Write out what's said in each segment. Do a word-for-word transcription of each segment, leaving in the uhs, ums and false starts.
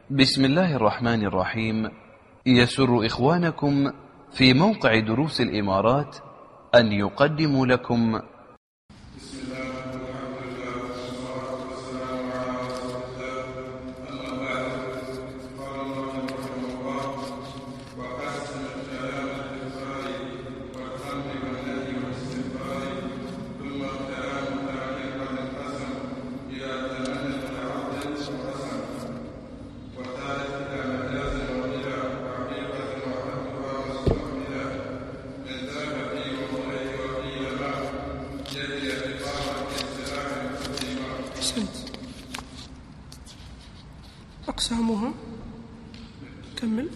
بسم الله الرحمن الرحيم. يسر إخوانكم في موقع دروس الإمارات أن يقدموا لكم بسم الله والحمد لله والصلاة والسلام على رسول الله. أما بعد، قال الله رحمه الله: وقسم الكلام بالفعل والأمر والنهي والاستغفار، ثم الكلام تعليقا القسم إلى تمنى العبد وقسم، والثالث إلى مجاز وإلى حقيقة وحقها واستعملا من ذاك في وقوله وقيل ما جري بقامة السلاح المسلمة. أحسنت. أقسامها كمل.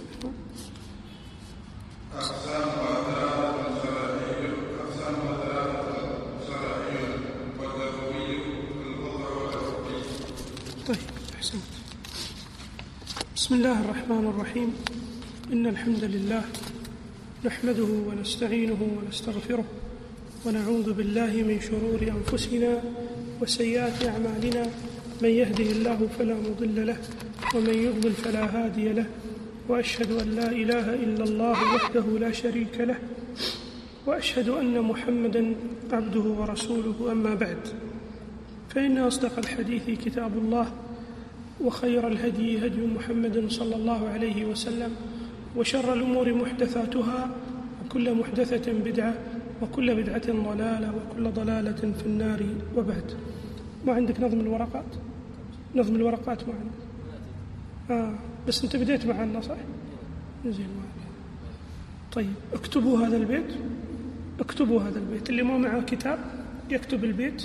أقسامها ثلاثة شرعي أقسامها ثلاثة شرعي واللغوي الوضع والعرفي. طيب، أحسنت. بسم الله الرحمن الرحيم. إن الحمد لله نحمده ونستعينه ونستغفره ونعوذ بالله من شرور أنفسنا وسيئات أعمالنا، من يهده الله فلا مضل له ومن يضلل فلا هادي له، وأشهد أن لا إله إلا الله وحده لا شريك له، وأشهد أن محمدًا عبده ورسوله. أما بعد، فإن أصدق الحديث كتاب الله، وخير الهدي هدي محمد صلى الله عليه وسلم، وشر الأمور محدثاتها، وكل محدثة بدعة، وكل بدعة ضلالة، وكل ضلالة في النار. وبعد، ما عندك نظم الورقات؟ نظم الورقات ما عندك؟ آه بس أنت بديت معنا صح؟ زين. طيب، اكتبوا هذا البيت، اكتبوا هذا البيت. اللي ما معه كتاب يكتب البيت.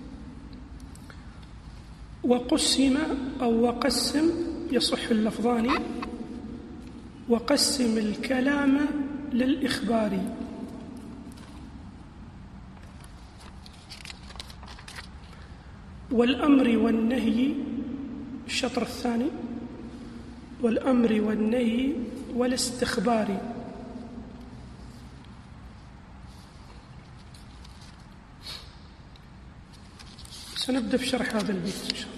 وقسم أو وقسم يصح اللفظان، وقسم الكلام للإخبار. والأمر والنهي الشطر الثاني، والأمر والنهي والاستخبار. سنبدأ في شرح هذا البيت إن شاء الله.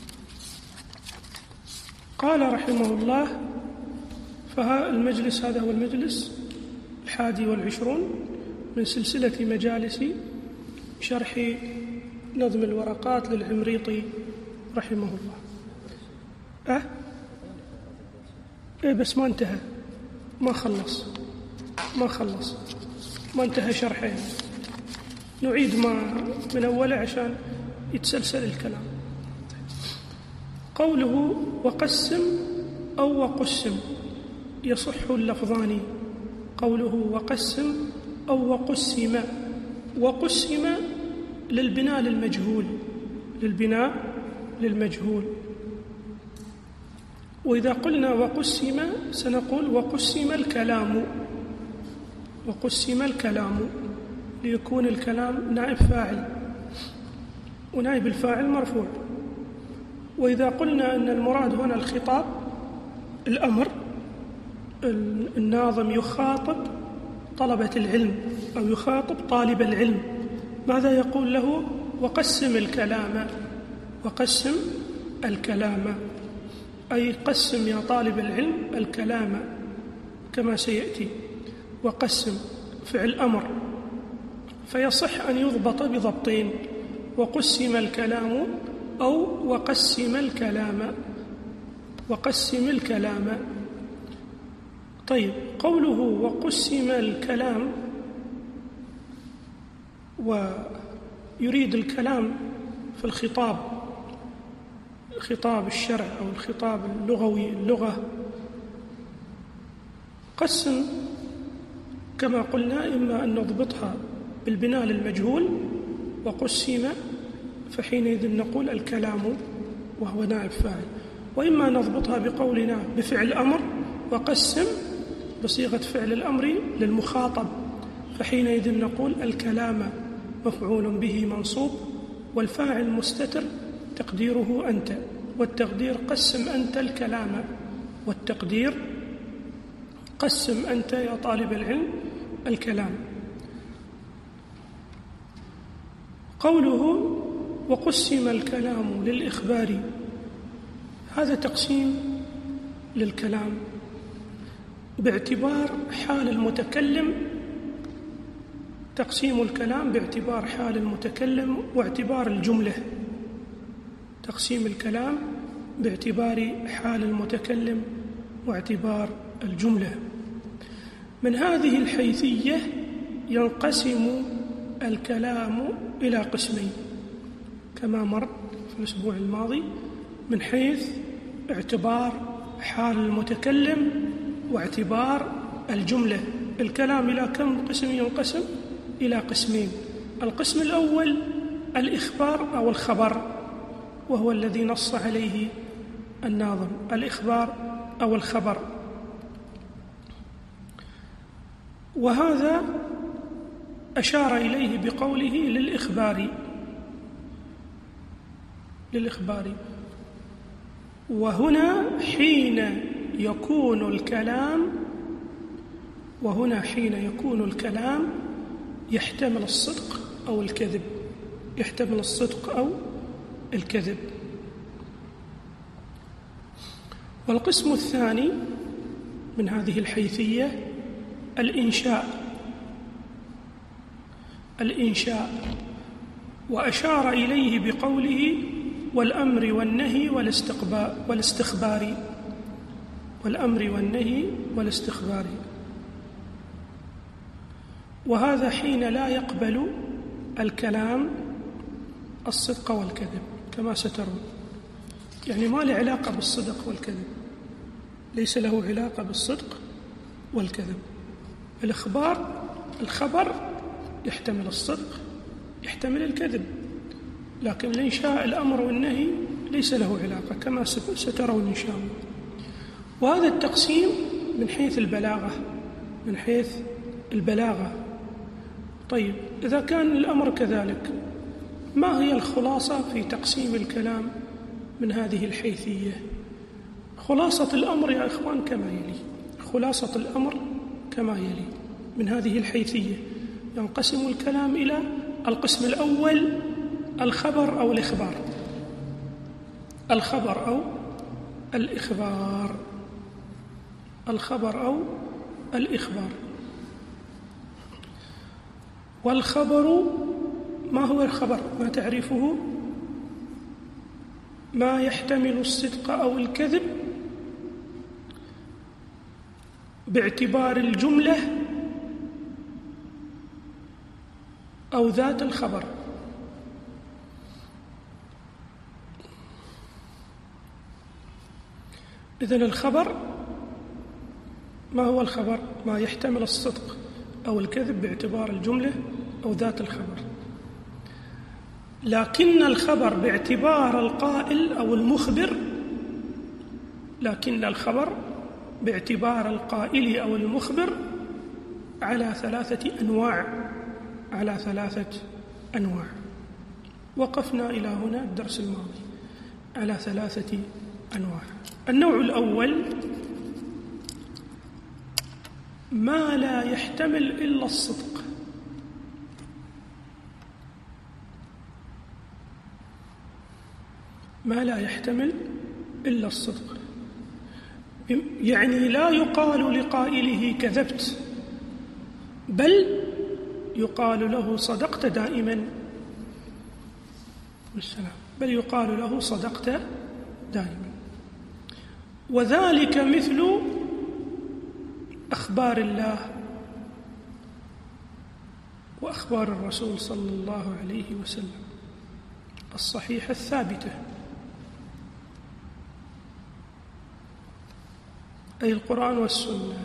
قال رحمه الله: فها المجلس، هذا هو المجلس الحادي والعشرون من سلسلة مجالس شرح نظم الورقات للعمريطي رحمه الله. أه؟ إيه بس ما انتهى، ما خلص ما خلص ما انتهى شرحه. نعيد ما من أوله عشان يتسلسل الكلام. قوله وقسم أو وقسم يصح اللفظان. قوله وقسم أو وقسم. وقسم للبناء للمجهول، للبناء للمجهول. وإذا قلنا وقسم سنقول وقسم الكلام، وقسم الكلام ليكون الكلام نائب فاعل، ونائب الفاعل مرفوع. وإذا قلنا أن المراد هنا الخطاب، الأمر، الناظم يخاطب طلبة العلم أو يخاطب طالب العلم، ماذا يقول له؟ وقسم الكلام، وقسم الكلام، أي قسم يا طالب العلم الكلام كما سيأتي. وقسم فعل أمر، فيصح أن يضبط بضبطين: وقسم الكلام أو وقسم الكلام، وقسم الكلام. طيب، قوله وقسم الكلام، ويريد الكلام في الخطاب، خطاب الشرع أو الخطاب اللغوي، اللغة. قسم كما قلنا إما أن نضبطها بالبناء للمجهول وقسم، فحينئذ نقول الكلام وهو نائب فاعل، وإما نضبطها بقولنا بفعل أمر وقسم بصيغة فعل الأمر للمخاطب، فحينئذ نقول الكلام مفعول به منصوب، والفاعل مستتر تقديره أنت، والتقدير قسم أنت الكلام، والتقدير قسم أنت يا طالب العلم الكلام. قوله وقسم الكلام للإخبار، هذا تقسيم للكلام باعتبار حال المتكلم، تقسيم الكلام باعتبار حال المتكلم واعتبار الجملة، تقسيم الكلام باعتبار حال المتكلم واعتبار الجملة. من هذه الحيثية ينقسم الكلام إلى قسمين كما مر في الأسبوع الماضي، من حيث اعتبار حال المتكلم واعتبار الجملة. الكلام إلى كم قسم ينقسم؟ إلى قسمين. القسم الأول الإخبار أو الخبر، وهو الذي نص عليه الناظم، الإخبار أو الخبر، وهذا أشار إليه بقوله للإخبار للإخبار وهنا حين يكون الكلام وهنا حين يكون الكلام يحتمل الصدق أو الكذب، يحتمل الصدق أو الكذب. والقسم الثاني من هذه الحيثية الإنشاء الإنشاء وأشار إليه بقوله والأمر والنهي والاستخبار والأمر والنهي والاستخبار. وهذا حين لا يقبل الكلام الصدق والكذب كما سترون، يعني ما له علاقة بالصدق والكذب، ليس له علاقة بالصدق والكذب. الإخبار الخبر يحتمل الصدق يحتمل الكذب، لكن الإنشاء الأمر والنهي ليس له علاقة كما سترون إن شاء الله. وهذا التقسيم من حيث البلاغة من حيث البلاغة. طيب، إذا كان الأمر كذلك، ما هي الخلاصة في تقسيم الكلام من هذه الحيثية؟ خلاصة الأمر يا إخوان كما يلي خلاصة الأمر كما يلي من هذه الحيثية ينقسم الكلام إلى القسم الأول الخبر أو الإخبار الخبر أو الإخبار الخبر أو الإخبار. والخبر ما هو الخبر؟ ما تعرفه؟ ما يحتمل الصدق أو الكذب باعتبار الجملة أو ذات الخبر. إذن الخبر ما هو الخبر؟ ما يحتمل الصدق أو الكذب باعتبار الجملة أو ذات الخبر. لكن الخبر باعتبار القائل أو المخبر لكن الخبر باعتبار القائل أو المخبر على ثلاثة أنواع على ثلاثة أنواع وقفنا إلى هنا الدرس الماضي على ثلاثة أنواع. النوع الأول ما لا يحتمل إلا الصدق، ما لا يحتمل إلا الصدق، يعني لا يقال لقائله كذبت، بل يقال له صدقت دائما والسلام بل يقال له صدقت دائما. وذلك مثل أخبار الله وأخبار الرسول صلى الله عليه وسلم الصحيحة الثابتة، أي القرآن والسنة،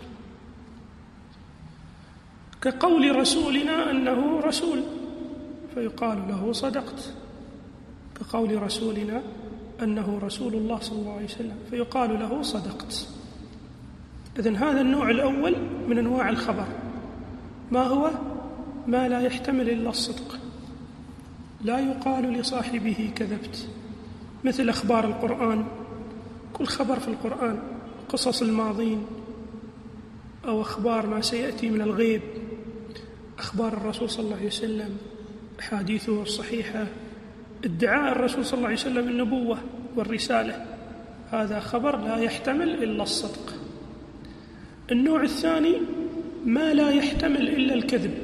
كقول رسولنا أنه رسول فيقال له صدقت، كقول رسولنا أنه رسول الله صلى الله عليه وسلم فيقال له صدقت. إذن هذا النوع الأول من أنواع الخبر، ما هو؟ ما لا يحتمل إلا الصدق، لا يقال لصاحبه كذبت، مثل أخبار القرآن، كل خبر في القرآن، قصص الماضين أو أخبار ما سيأتي من الغيب، أخبار الرسول صلى الله عليه وسلم، أحاديثه الصحيحة، ادعاء الرسول صلى الله عليه وسلم النبوة والرسالة، هذا خبر لا يحتمل إلا الصدق. النوع الثاني ما لا يحتمل إلا الكذب،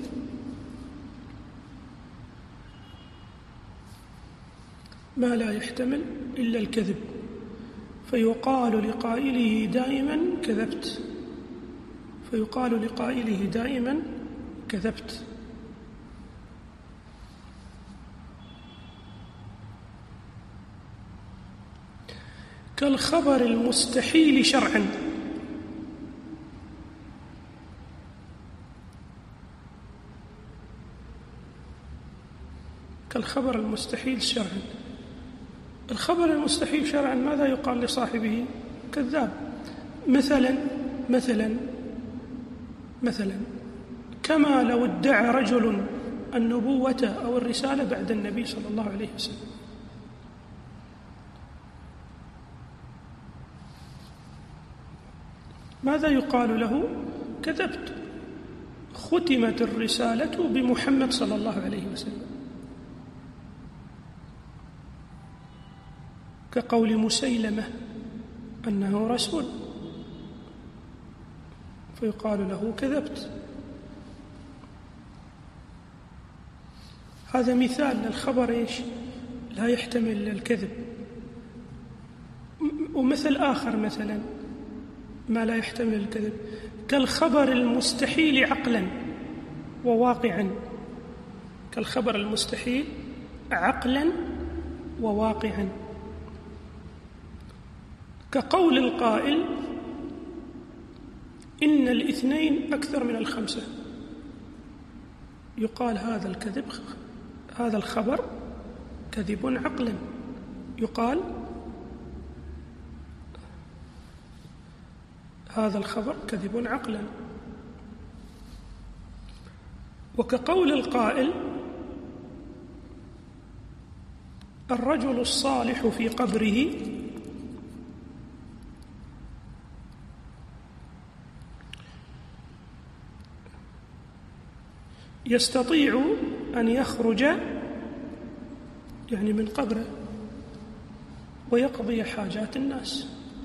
ما لا يحتمل إلا الكذب، فيقال لقائله دائما كذبت، فيقال لقائله دائما كذبت. كالخبر المستحيل شرعا، كالخبر المستحيل شرعا. الخبر المستحيل شرعا ماذا يقال لصاحبه؟ كذاب. مثلا مثلا مثلا كما لو ادعى رجل النبوة أو الرسالة بعد النبي صلى الله عليه وسلم، ماذا يقال له؟ كذبت، ختمت الرسالة بمحمد صلى الله عليه وسلم. كقول مسيلمة أنه رسول، فيقال له كذبت. هذا مثال للخبر إيش؟ لا يحتمل الكذب. ومثل آخر مثلا ما لا يحتمل الكذب، كالخبر المستحيل عقلا وواقعا، كالخبر المستحيل عقلا وواقعا. كقول القائل إن الاثنين أكثر من الخمسة، يقال هذا الكذب، هذا الخبر كذب عقلا، يقال هذا الخبر كذب عقلا. وكقول القائل الرجل الصالح في قبره يستطيع أن يخرج يعني من قبره ويقضي حاجات الناس.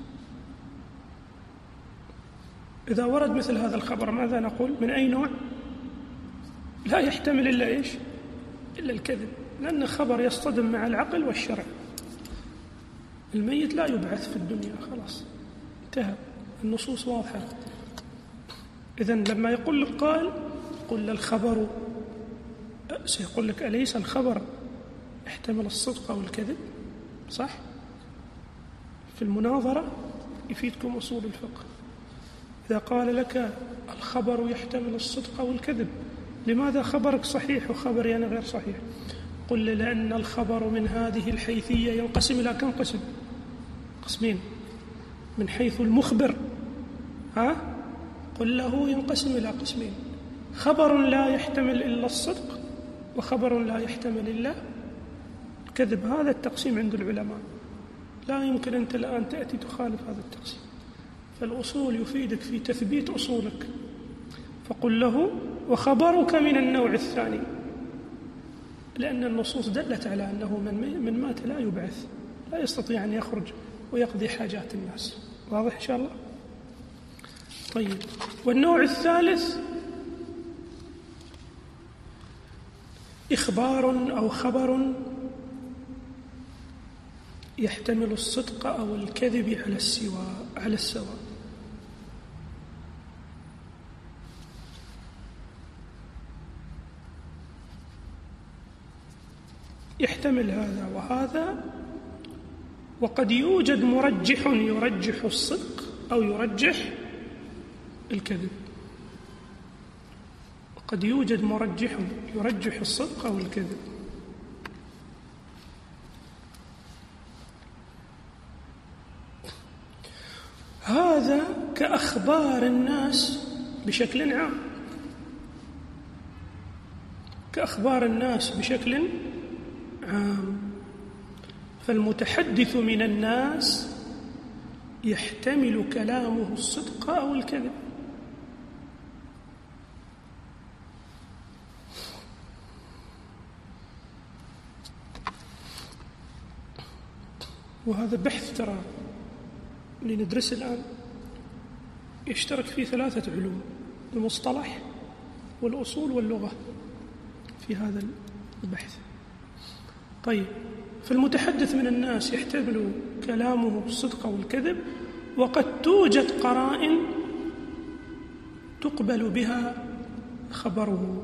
إذا ورد مثل هذا الخبر ماذا نقول؟ من أي نوع؟ لا يحتمل إلا إيش؟ إلا الكذب، لأن خبر يصطدم مع العقل والشرع. الميت لا يبعث في الدنيا، خلاص انتهى، النصوص واضحة. إذن لما يقول لك قائل قل الخبر، سيقول لك أليس الخبر يحتمل الصدق أو الكذب؟ صح؟ في المناظرة يفيدكم أصول الفقه. إذا قال لك الخبر يحتمل الصدق أو الكذب، لماذا خبرك صحيح وخبري أنا غير صحيح؟ قل لي لأن الخبر من هذه الحيثية ينقسم إلى كم قسم؟ قسمين. من حيث المخبر ها؟ قل له ينقسم إلى قسمين، خبر لا يحتمل إلا الصدق وخبر لا يحتمل إلا الكذب. هذا التقسيم عند العلماء، لا يمكن أنت الآن تأتي تخالف هذا التقسيم. فالأصول يفيدك في تثبيت أصولك، فقل له وخبرك من النوع الثاني، لأن النصوص دلت على أنه من, من مات لا يبعث، لا يستطيع أن يخرج ويقضي حاجات الناس. واضح إن شاء الله؟ طيب، والنوع الثالث إخبار أو خبر يحتمل الصدق أو الكذب على السواء على السواء. يحتمل هذا وهذا، وقد يوجد مرجح يرجح الصدق أو يرجح الكذب، وقد يوجد مرجح يرجح الصدق أو الكذب. هذا كأخبار الناس بشكل عام، كأخبار الناس بشكل عام. فالمتحدث من الناس يحتمل كلامه الصدق أو الكذب. وهذا بحث ترى اللي ندرسه الآن يشترك فيه ثلاثة علوم: المصطلح والأصول واللغة في هذا البحث. طيب، فالمتحدث من الناس يحتمل كلامه الصدق والكذب، وقد توجد قرائن تقبل بها خبره.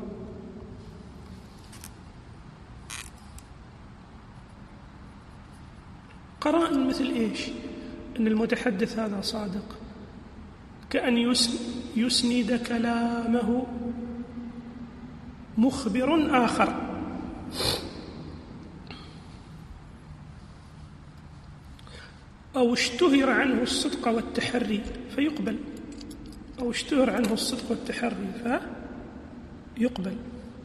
قرائن مثل إيش؟ أن المتحدث هذا صادق، كأن يسند كلامه مخبر آخر، أو اشتهر عنه الصدق والتحري فيقبل، أو اشتهر عنه الصدق والتحري فيقبل.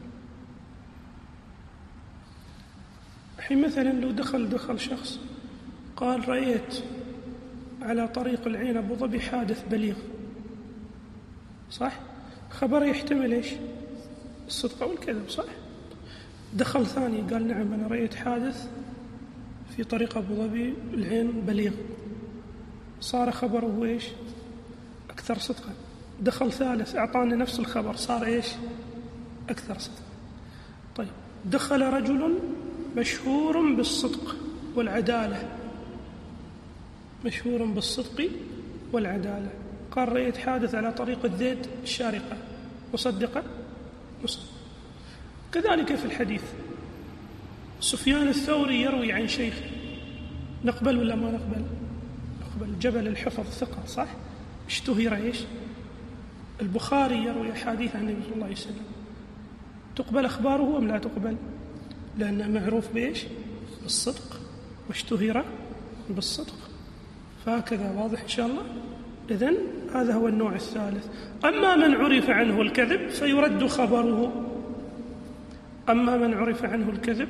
الحين مثلا لو دخل دخل شخص قال: رأيت على طريق العين أبو ظبي حادث بليغ، صح؟ خبر يحتمل إيش؟ الصدق والكذب، صح؟ دخل ثاني قال: نعم أنا رأيت حادث في طريق أبو ظبي العين بليغ، صار خبره إيش؟ أكثر صدقا. دخل ثالث أعطانا نفس الخبر، صار إيش؟ أكثر صدقا. طيب، دخل رجل مشهور بالصدق والعدالة، مشهور بالصدق والعدالة، قال: رأيت حادث على طريق الذيد الشارقة، مصدقة؟ مصدق. كذلك في الحديث، سفيان الثوري يروي عن شيخه، نقبل ولا ما نقبل؟ نقبل. جبل الحفظ ثقة، صح؟ اشتهر إيش؟ البخاري يروي أحاديث عن النبي صلى الله عليه وسلم، تقبل أخباره أم لا تقبل؟ لأنه معروف بإيش؟ بالصدق، واشتهر بالصدق. فهكذا واضح إن شاء الله. إذن هذا هو النوع الثالث. أما من عرف عنه الكذب فيرد خبره، أما من عرف عنه الكذب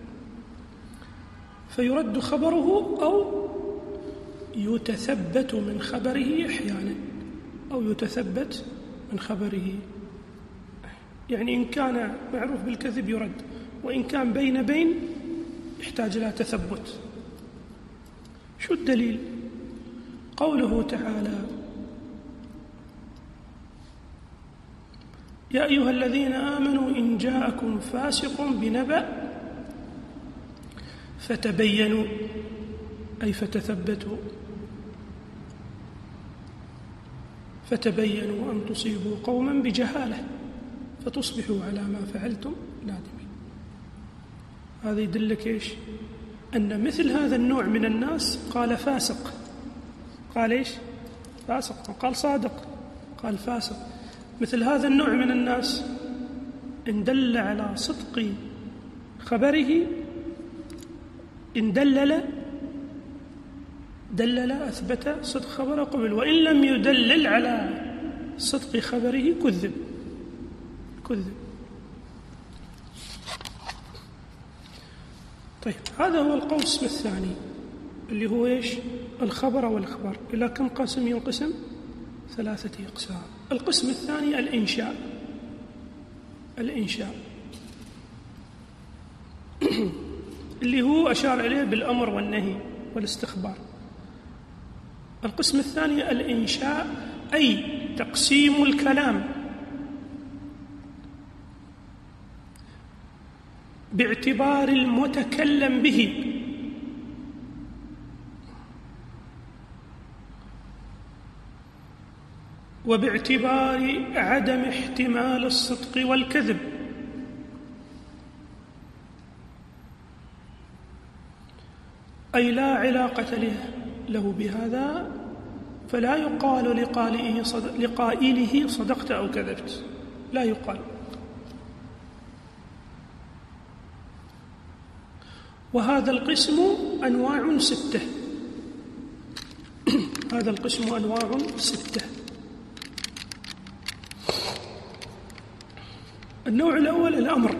فيرد خبره، أو يتثبت من خبره أحيانا، أو يتثبت من خبره. يعني إن كان معروف بالكذب يرد، وإن كان بين بين يحتاج إلى تثبت. شو الدليل؟ قوله تعالى: يا أيها الذين آمنوا إن جاءكم فاسق بنبأ فتبينوا، أي فتثبتوا، فتبينوا أن تصيبوا قوما بجهالة فتصبحوا على ما فعلتم نادمين. هذا يدلك إيش؟ أن مثل هذا النوع من الناس قال فاسق، قال إيش؟ فاسق، قال صادق، قال فاسق. مثل هذا النوع من الناس إن دل على صدق خبره، إن دلل دلل أثبت صدق خبره قبل، وإن لم يدلل على صدق خبره كذب كذب. طيب، هذا هو القسم الثاني اللي هو إيش؟ الخبر والإخبار. إلى كم قسم ينقسم؟ ثلاثة أقسام. القسم الثاني الإنشاء. الإنشاء اللي هو أشار إليه بالأمر والنهي والاستخبار. القسم الثاني الإنشاء، أي تقسيم الكلام باعتبار المتكلم به وباعتبار عدم احتمال الصدق والكذب. أي لا علاقة له بهذا، فلا يقال لقائله صدق لقائله صدقت أو كذبت، لا يقال. وهذا القسم أنواع ستة هذا القسم أنواع ستة. النوع الأول الأمر.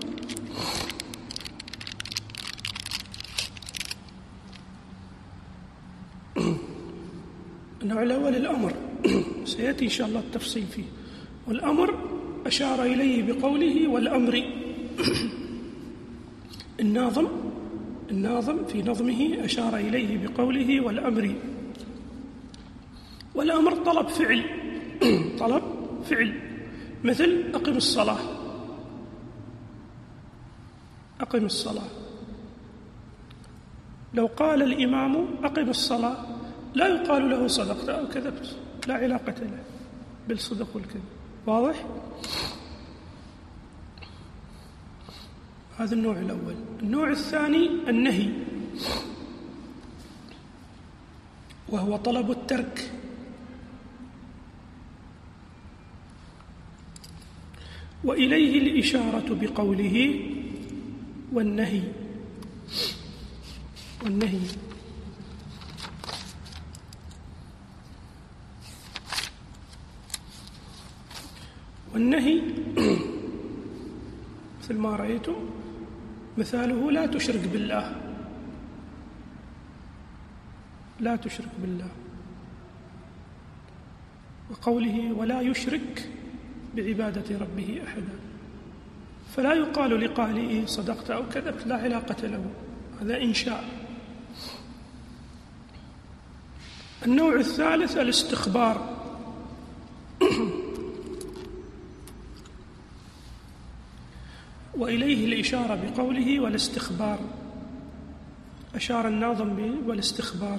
النوع الأول الأمر سيأتي إن شاء الله التفصيل فيه. والأمر أشار إليه بقوله والأمر. الناظم الناظم في نظمه أشار إليه بقوله والأمر. والأمر طلب فعل طلب فعل مثل أقم الصلاة أقم الصلاة. لو قال الإمام أقم الصلاة لا يقال له صدقت أو كذبت، لا علاقة له بالصدق والكذب. واضح؟ هذا النوع الأول. النوع الثاني النهي، وهو طلب الترك. وإليه الإشارة بقوله والنهي والنهي والنهي مثل ما رأيتم مثاله لا تشرك بالله، لا تشرك بالله، وقوله ولا يشرك بعبادة ربه أحدا، فلا يقال لقائله صدقت أو كذبت، لا علاقة له، هذا إنشاء. النوع الثالث الاستخبار، وإليه الإشارة بقوله والاستخبار، أشار الناظم به والاستخبار.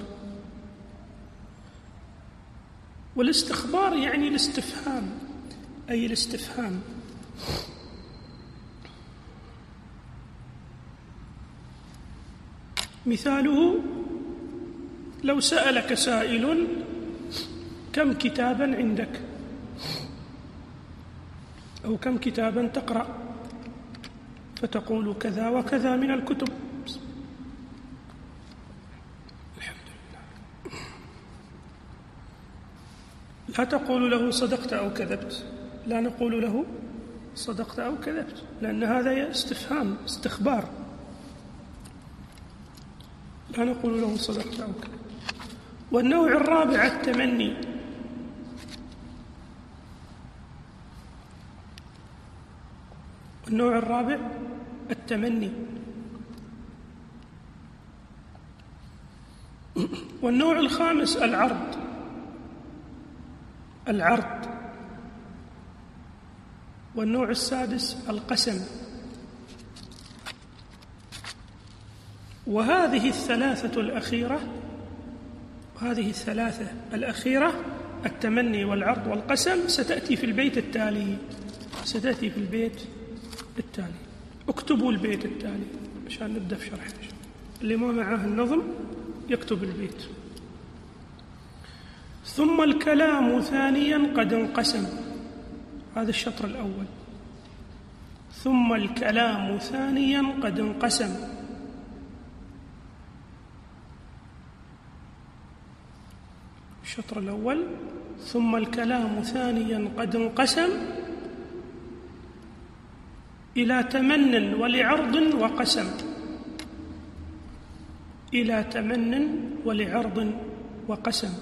والاستخبار يعني الاستفهام، أي الاستفهام. مثاله لو سألك سائل كم كتابا عندك، أو كم كتابا تقرأ، فتقول كذا وكذا من الكتب. الحمد لله. لا تقول له صدقت أو كذبت، لا نقول له صدقت أو كذبت، لأن هذا استفهام استخبار، لا نقول له صدقت أو كذبت. والنوع الرابع التمني، النوع الرابع التمني. والنوع الخامس العرض، العرض. والنوع السادس القسم. وهذه الثلاثة الأخيرة هذه الثلاثة الأخيرة التمني والعرض والقسم ستأتي في البيت التالي ستأتي في البيت التالي. اكتبوا البيت التالي عشان نبدأ في شرح. اللي ما معاه النظم يكتب البيت. ثم الكلام ثانيا قد انقسم، هذا الشطر الأول. ثم الكلام ثانيا قد انقسم، الشطر الأول. ثم الكلام ثانيا قد انقسم إلى تمن ولعرض وقسم، إلى تمن ولعرض وقسم.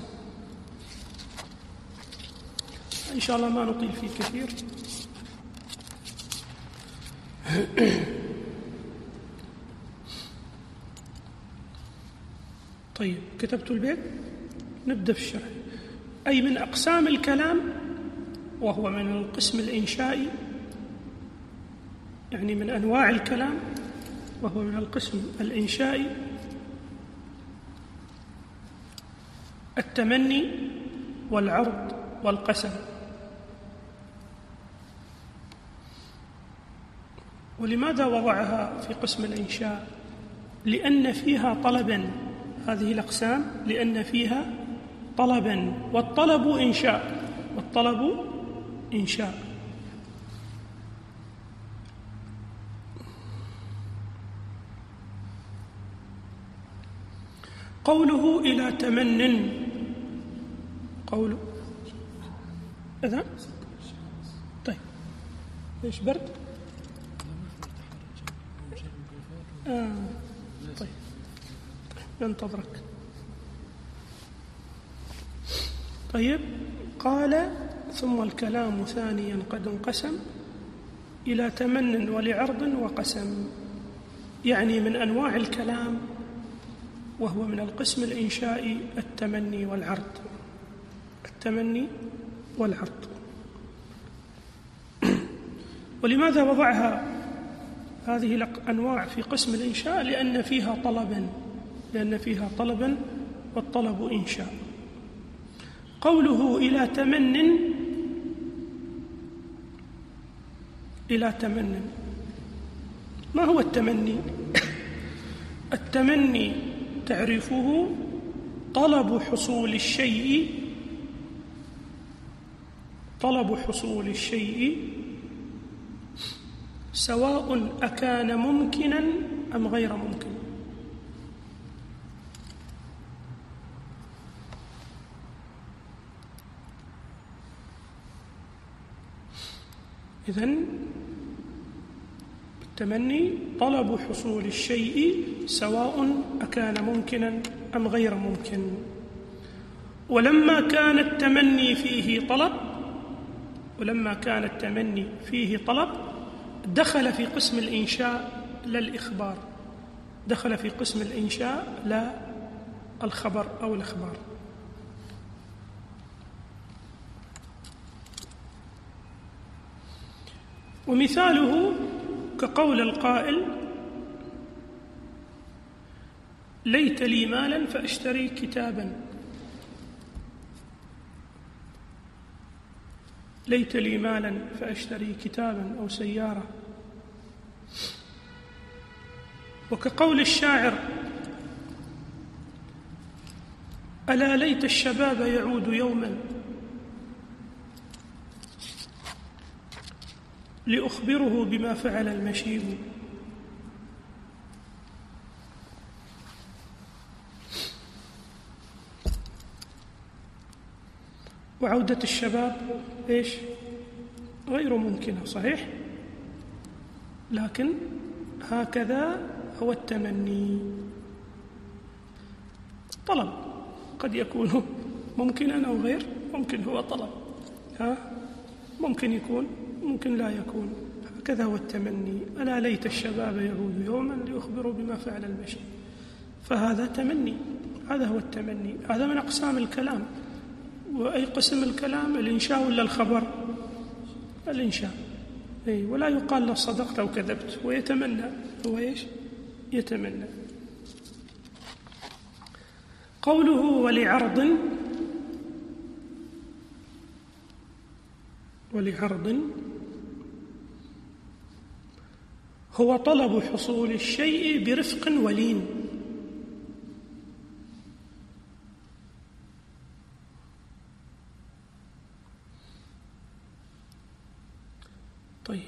إن شاء الله ما نطيل فيه كثير. طيب، كتبت البيت؟ نبدأ في الشرح. أي من أقسام الكلام، وهو من القسم الإنشائي، يعني من أنواع الكلام وهو من القسم الإنشائي، التمني والعرض والقسم. ولماذا وضعها في قسم الإنشاء؟ لأن فيها طلبا، هذه الأقسام لأن فيها طلبا، والطلب إنشاء والطلب إنشاء. قوله إلى تمن، قوله إذا طيب ليش برد؟ آه. طيب ننتظرك. طيب، قال ثم الكلام ثانيا قد انقسم إلى تمن ولعرض وقسم، يعني من أنواع الكلام، وهو من القسم الإنشائي التمني والعرض. التمني والعرض. ولماذا وضعها هذه الأنواع في قسم الإنشاء؟ لأن فيها طلبا لأن فيها طلبا والطلب إنشاء. قوله إلى تمن إلى تمن ما هو التمني؟ التمني تعرفه طلب حصول الشيء طلب حصول الشيء سواء أكان ممكنا أم غير ممكن. إذن التمني طلب حصول الشيء سواء أكان ممكنا أم غير ممكن. ولما كان التمني فيه طلب ولما كان التمني فيه طلب دخل في قسم الإنشاء لا الإخبار دخل في قسم الإنشاء لا الخبر أو الإخبار. ومثاله كقول القائل: ليت لي مالا فأشتري كتابا ليت لي مالا فأشتري كتابا أو سيارة. وكقول الشاعر: ألا ليت الشباب يعود يوما لأخبره بما فعل المشيب. وعودة الشباب إيش؟ غير ممكنة، صحيح؟ لكن هكذا هو التمني. طلب قد يكون ممكنا أو غير ممكن، هو طلب، ها ممكن يكون ممكن لا يكون. هكذا هو التمني. ألا ليت الشباب يعود يوما ليخبروا بما فعل المشي. فهذا تمني، هذا هو التمني. هذا من أقسام الكلام. وأي قسم الكلام؟ الإنشاء ولا الخبر؟ الإنشاء. أي ولا يقال له صدقت أو كذبت، ويتمنى. هو إيش؟ يتمنى. قوله ولعرض ولعرض هو طلب حصول الشيء برفق ولين. طيب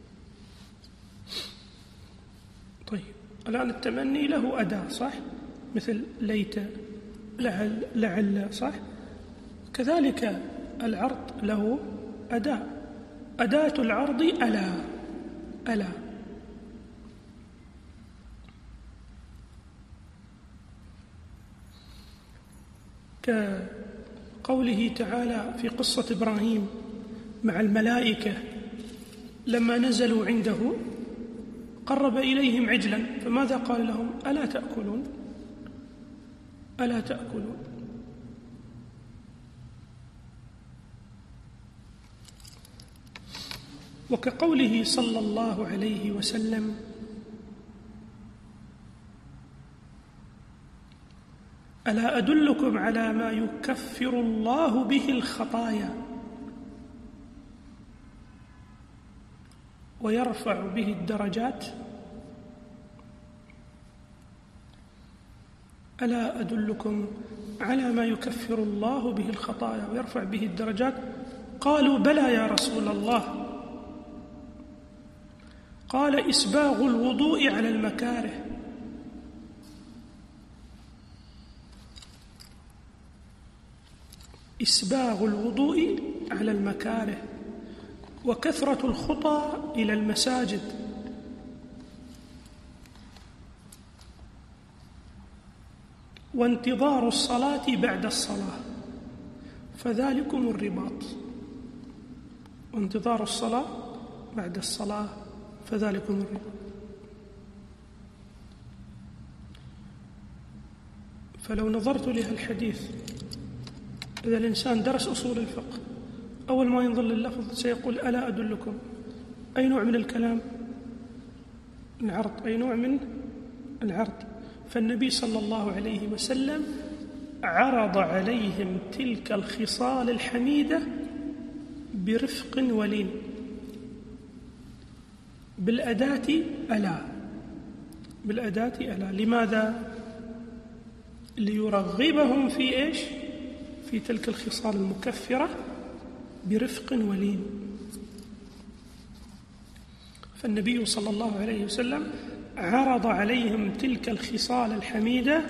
طيب الآن التمني له أداة، صح؟ مثل ليت، لعل, لعل، صح؟ كذلك العرض له أداة. أداة العرض ألا ألا كقوله تعالى في قصة إبراهيم مع الملائكة لما نزلوا عنده قرب إليهم عجلا، فماذا قال لهم؟ ألا تأكلون ألا تأكلون. وكقوله صلى الله عليه وسلم ألا أدلكم على ما يكفر الله به الخطايا ويرفع به الدرجات؟ ألا أدلكم على ما يكفر الله به الخطايا ويرفع به الدرجات؟ قالوا بلى يا رسول الله. قال إسباغ الوضوء على المكاره. إسباغ الوضوء على المكاره وكثرة الخطى إلى المساجد وانتظار الصلاة بعد الصلاة فذلكم الرباط. وانتظار الصلاة بعد الصلاة فذلكم الرباط. فلو نظرت لها الحديث إذا الإنسان درس أصول الفقه أول ما ينظل اللفظ سيقول ألا أدلكم. أي نوع من الكلام؟ العرض. أي نوع من العرض؟ فالنبي صلى الله عليه وسلم عرض عليهم تلك الخصال الحميدة برفق ولين، بالأداة ألا، بالأداة ألا. لماذا؟ ليرغبهم في إيش؟ في تلك الخصال المكفرة برفق ولين. فالنبي صلى الله عليه وسلم عرض عليهم تلك الخصال الحميدة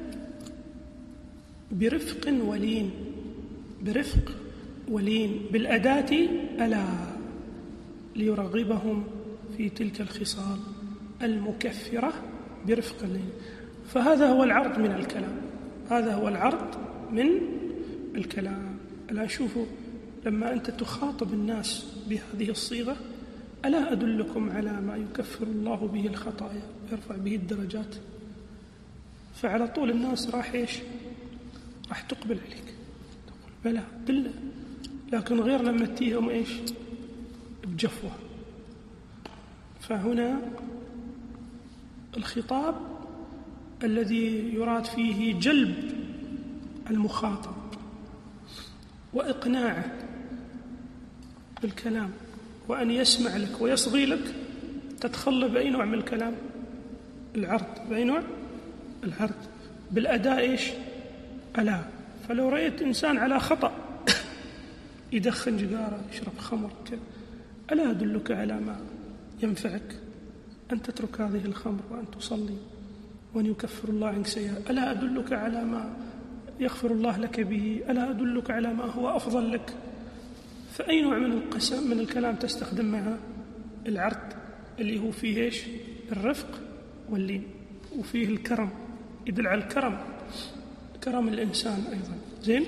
برفق ولين، برفق ولين، بالأداة ألا، ليرغبهم في تلك الخصال المكفرة برفق ولين. فهذا هو العرض من الكلام، هذا هو العرض من الكلام. ألا شوفوا لما أنت تخاطب الناس بهذه الصيغة، ألا أدلكم على ما يكفر الله به الخطايا ويرفع به الدرجات، فعلى طول الناس راح إيش؟ راح تقبل عليك، تقول بلى دلنا. لكن غير لما تيهم إيش؟ بجفوة. فهنا الخطاب الذي يراد فيه جلب المخاطب وإقناعه بالكلام وأن يسمع لك ويصغي لك، تتخلى بأي نوع من الكلام؟ العرض. بأي نوع؟ العرض. بالأداء إيش؟ ألا. فلو رأيت إنسان على خطأ يدخن جدارة، يشرب خمر، ألا أدلك على ما ينفعك؟ أن تترك هذه الخمر وأن تصلي وأن يكفر الله عنك سيئات. ألا أدلك على ما يغفر الله لك به؟ ألا أدلك على ما هو أفضل لك؟ فأي نوع من القسم من الكلام تستخدم معه؟ العرض، اللي هو فيه إيش؟ الرفق واللين، وفيه الكرم، يدل على الكرم، كرم الإنسان أيضا. زين.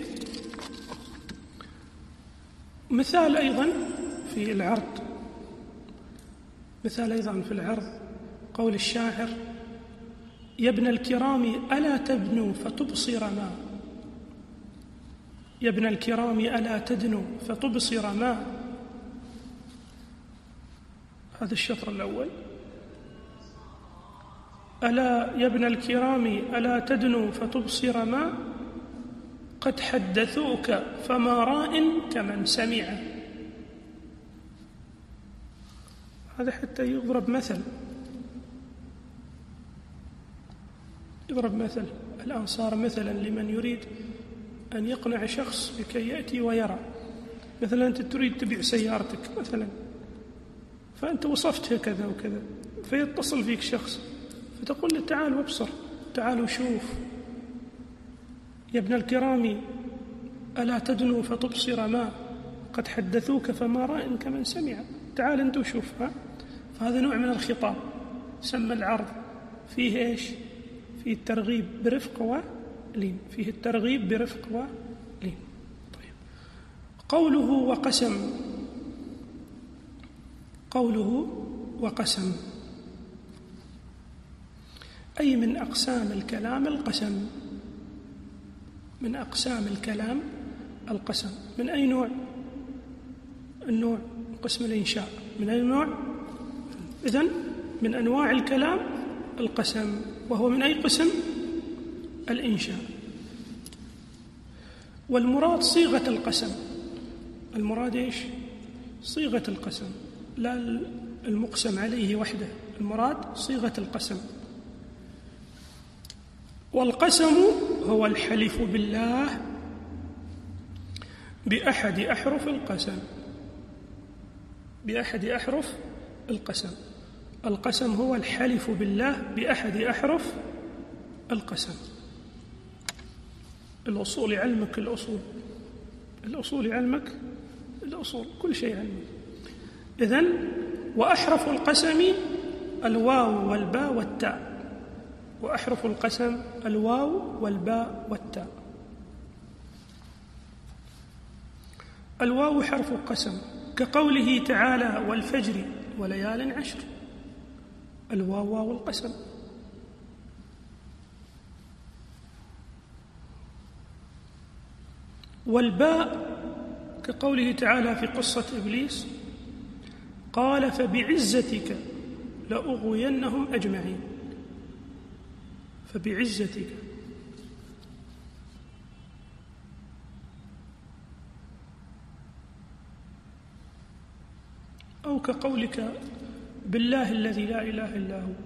مثال أيضا في العرض، مثال أيضا في العرض قول الشاعر: يا ابن الكرام ألا تبنوا فتبصر ما، يا ابن الكرام ألا تدنوا فتبصر ما. هذا الشطر الأول. ألا يا ابن الكرام ألا تدنوا فتبصر ما، قد حدثوك فما راء كمن سمع. هذا حتى يضرب مثل، يضرب مثل. الآن صار مثلا لمن يريد أن يقنع شخص لكي يأتي ويرى. مثلا أنت تريد تبيع سيارتك مثلا، فأنت وصفتها كذا وكذا، فيتصل فيك شخص فتقول له تعال وابصر، تعال وشوف. يا ابن الكرام ألا تدنو فتبصر ما، قد حدثوك فما راء كمن سمع. تعال أنت وشوفها. فهذا نوع من الخطاب سمى العرض، فيه إيش؟ فيه الترغيب برفق ولين، فيه الترغيب برفق ولين. طيب. قوله وقسم، قوله وقسم أي من أقسام الكلام القسم، من أقسام الكلام القسم. من أي نوع؟ النوع قسم الإنشاء. من أي نوع؟ إذن من أنواع الكلام القسم، وهو من أي قسم؟ الإنشاء. والمراد صيغة القسم، المراد إيش؟ صيغة القسم، لا المقسم عليه وحده، المراد صيغة القسم. والقسم هو الحلف بالله بأحد أحرف القسم، بأحد أحرف القسم. القسم هو الحلف بالله بأحد أحرف القسم. الأصول علمك، الأصول الأصول علمك، الأصول كل شيء علمك. إذن وأحرف القسم الواو والباء والتاء، وأحرف القسم الواو والباء والتاء. الواو حرف القسم، كقوله تعالى والفجر وليال عشر، الواو واو القسم. والباء كقوله تعالى في قصة إبليس قال فبعزتك لأغوينهم أجمعين. فبعزتك. أو كقولك بالله الذي لا إله إلا هو.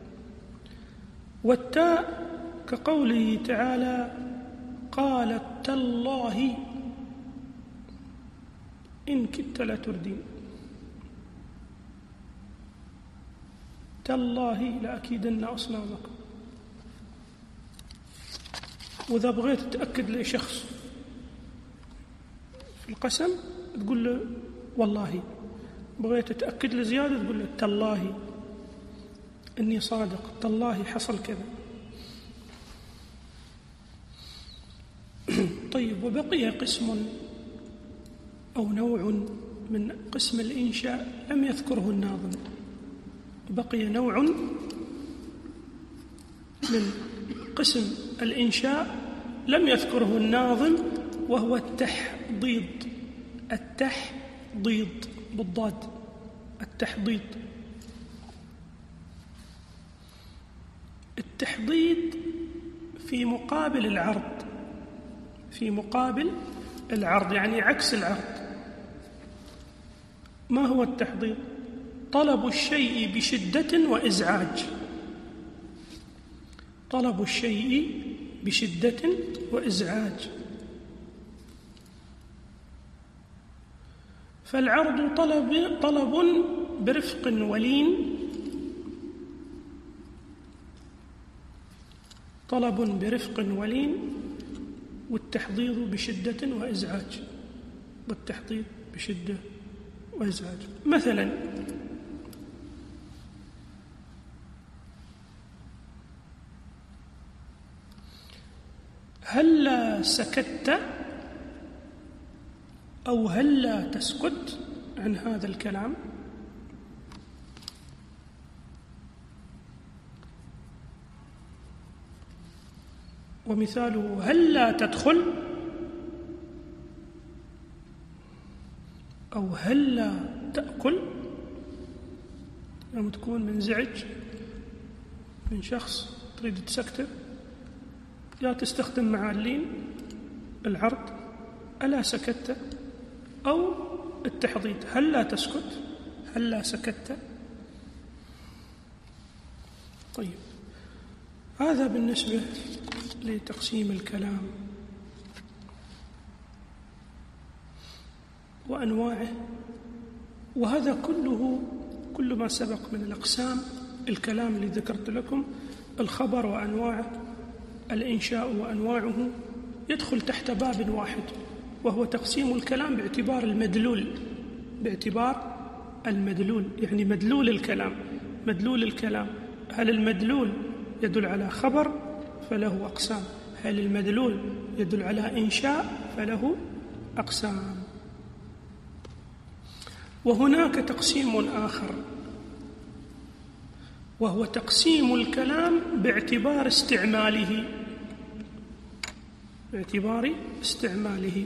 والتاء كقوله تعالى قالت تالله إن كدت لتردين. تالله لأكيدن أصنامكم. وإذا بغيت تتأكد لشخص في القسم تقول له والله، بغيت تتأكد لزيادة تقول له تالله إني صادق، تالله حصل كذا. طيب، وبقي قسم أو نوع من قسم الإنشاء لم يذكره الناظم. بقي نوع من قسم الإنشاء لم يذكره الناظم، وهو التحضيض. التحضيض بالضاد، التحضيض. التحضيض في مقابل العرض، في مقابل العرض، يعني عكس العرض. ما هو التحضيض؟ طلب الشيء بشدة وإزعاج. طلب الشيء بشدة وإزعاج. فالعرض طلب طلب برفق ولين، طلب برفق ولين، والتحضيض بشدة وإزعاج. والتحضيض بشدة وإزعاج. مثلا هلا سكت أو هلا تسكت عن هذا الكلام. ومثاله هلا تدخل أو هلا تأكل. لما تكون منزعج من شخص تريد تسكته، يا تستخدم مع اللين العرض ألا سكت، أو التحضيض هلا تسكت، هلا سكت. طيب، هذا بالنسبة لتقسيم الكلام وأنواعه. وهذا كله كل ما سبق من الأقسام الكلام اللي ذكرت لكم، الخبر وأنواعه، الإنشاء وأنواعه، يدخل تحت باب واحد، وهو تقسيم الكلام باعتبار المدلول. باعتبار المدلول يعني مدلول الكلام. مدلول الكلام، هل المدلول يدل على خبر فله أقسام، هل المدلول يدل على إنشاء فله أقسام. وهناك تقسيم آخر، وهو تقسيم الكلام باعتبار استعماله. باعتبار استعماله.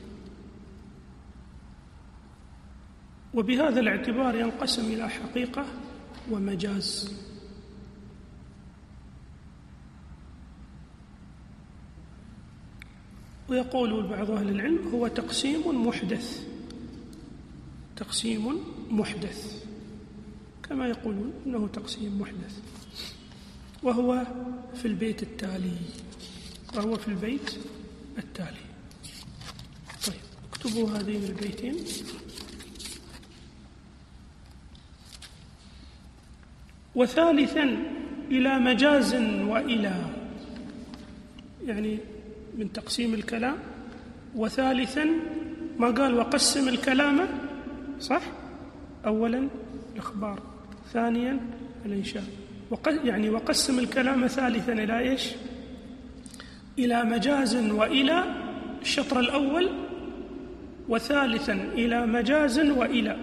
وبهذا الاعتبار ينقسم إلى حقيقة ومجاز. ويقول بعض أهل العلم هو تقسيم محدث. تقسيم محدث كما يقولون إنه تقسيم محدث، وهو في البيت التالي. وهو في البيت التالي. طيب، اكتبوا هذين البيتين. وثالثا إلى مجاز وإلى، يعني من تقسيم الكلام. وثالثا ما قال وقسم الكلام، صح؟ أولا الإخبار، ثانيا الإنشاء، يعني وقسم الكلام ثالثا إلى إيش؟ إلى مجاز وإلى الشطر الأول، وثالثا إلى مجاز وإلى.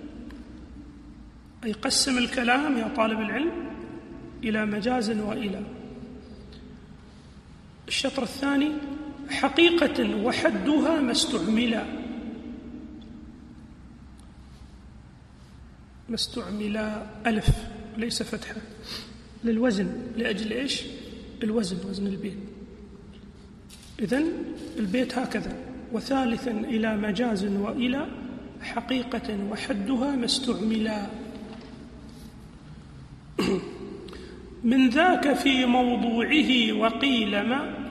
أي قسم الكلام يا طالب العلم إلى مجاز وإلى. الشطر الثاني حقيقة وحدها ما استعملا، ما استعملا ألف ليس فتحة للوزن، لأجل إيش؟ الوزن، وزن البيت. إذن البيت هكذا: وثالثا إلى مجاز وإلى حقيقة وحدها ما استعملا، من ذاك في موضوعه وقيل ما،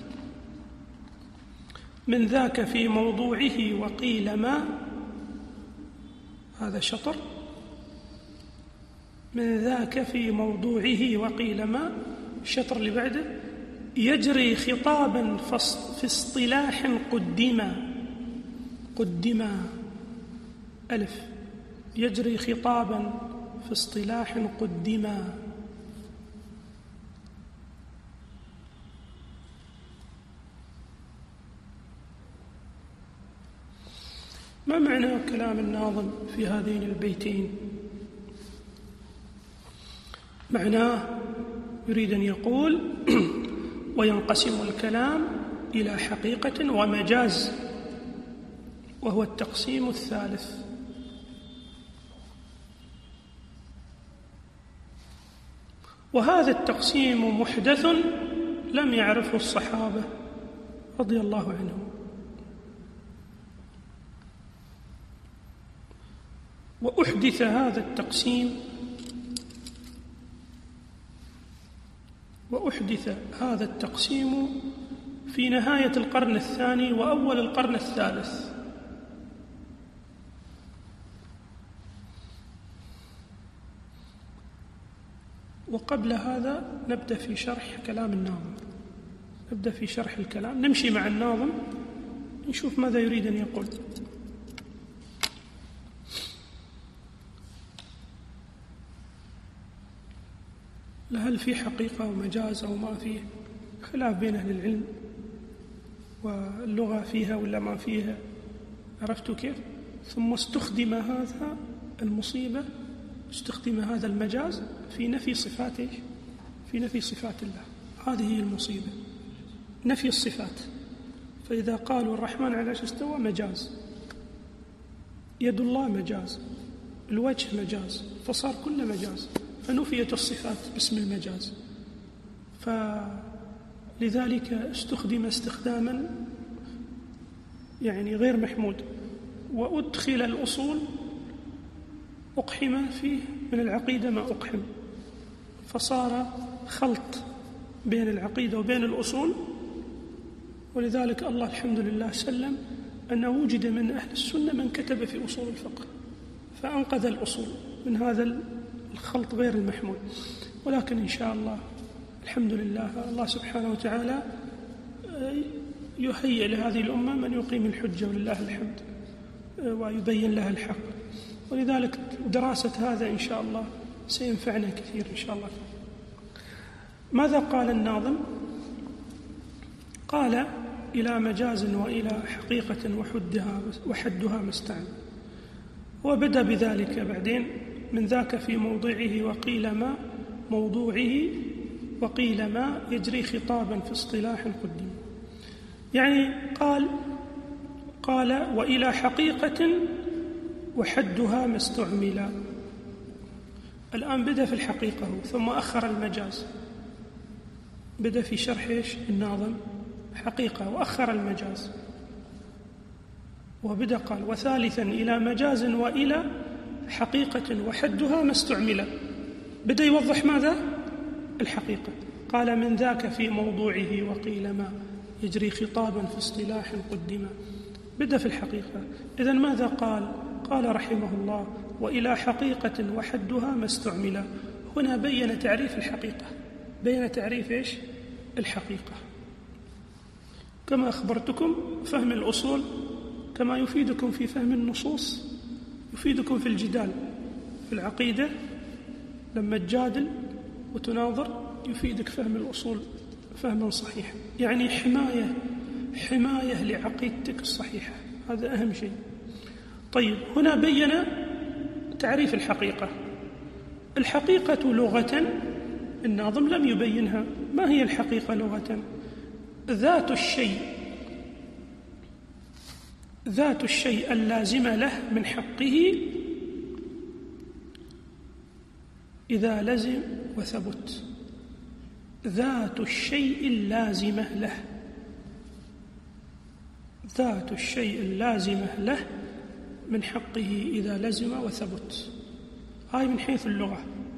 من ذاك في موضوعه وقيل ما، هذا شطر، من ذاك في موضوعه وقيل ما، الشطر اللي بعده: يجري خطابا في اصطلاح قدما، قدما ألف، يجري خطابا في اصطلاح قدما. ما معنى كلام الناظم في هذين البيتين؟ معناه يريد أن يقول: وينقسم الكلام إلى حقيقة ومجاز، وهو التقسيم الثالث. وهذا التقسيم محدث لم يعرفه الصحابة رضي الله عنهم، وأحدث هذا التقسيم وأحدث هذا التقسيم في نهاية القرن الثاني وأول القرن الثالث. وقبل هذا نبدأ في شرح كلام الناظم، نبدأ في شرح الكلام، نمشي مع الناظم نشوف ماذا يريد أن يقول. هل في حقيقة ومجاز أو ما فيه؟ خلاف بين أهل العلم، واللغة فيها ولا ما فيها، عرفتوا كيف؟ ثم استخدم هذا المصيبة، استخدم هذا المجاز في نفي صفاته، في نفي صفات الله. هذه هي المصيبة، نفي الصفات. فإذا قالوا الرحمن على العرش استوى مجاز، يد الله مجاز، الوجه مجاز، فصار كل مجاز، فنفيت الصفات باسم المجاز. فلذلك استخدم استخداما يعني غير محمود، وأدخل الأصول أقحم فيه من العقيدة ما أقحم، فصار خلط بين العقيدة وبين الأصول. ولذلك الله الحمد لله سلم أنه وجد من أهل السنة من كتب في أصول الفقه فأنقذ الأصول من هذا الخلط غير المحمود. ولكن إن شاء الله الحمد لله الله سبحانه وتعالى يهيئ لهذه الأمة من يقيم الحجة ولله الحمد ويبين لها الحق. ولذلك دراسة هذا إن شاء الله سينفعنا كثير إن شاء الله. ماذا قال الناظم؟ قال: إلى مجاز وإلى حقيقة وحدها وحدها ما استعمل. وبدأ بذلك بعدين: من ذاك في موضعه وقيل ما، موضوعه وقيل ما، يجري خطابا في اصطلاح قديم. يعني قال قال وإلى حقيقة وحدها ما استعملا. الآن بدأ في الحقيقة ثم أخر المجاز، بدأ في شرح إيش؟ الناظم حقيقة وأخر المجاز، وبدأ قال: وثالثا إلى مجاز وإلى حقيقة وحدها ما استعملا. بدأ يوضح ماذا؟ الحقيقة. قال: من ذاك في موضوعه وقيل ما، يجري خطابا في اصطلاح قدما. بدأ في الحقيقة. إذن ماذا قال؟ قال رحمه الله: وإلى حقيقة وحدها ما استعملا. هنا بين تعريف الحقيقة، بين تعريف إيش؟ الحقيقة. كما أخبرتكم فهم الأصول كما يفيدكم في فهم النصوص يفيدكم في الجدال في العقيدة، لما تجادل وتناظر يفيدك فهم الأصول فهما صحيحا، يعني حماية حماية لعقيدتك الصحيحة، هذا أهم شيء. طيب، هنا بين تعريف الحقيقة. الحقيقة لغة الناظم لم يبينها. ما هي الحقيقة لغة؟ ذات الشيء ذات الشيء اللازمة له من حقه إذا لزم وثبت. ذات الشيء اللازمة له، ذات الشيء اللازمة له من حقه إذا لزم وثبت. هاي من حيث اللغة.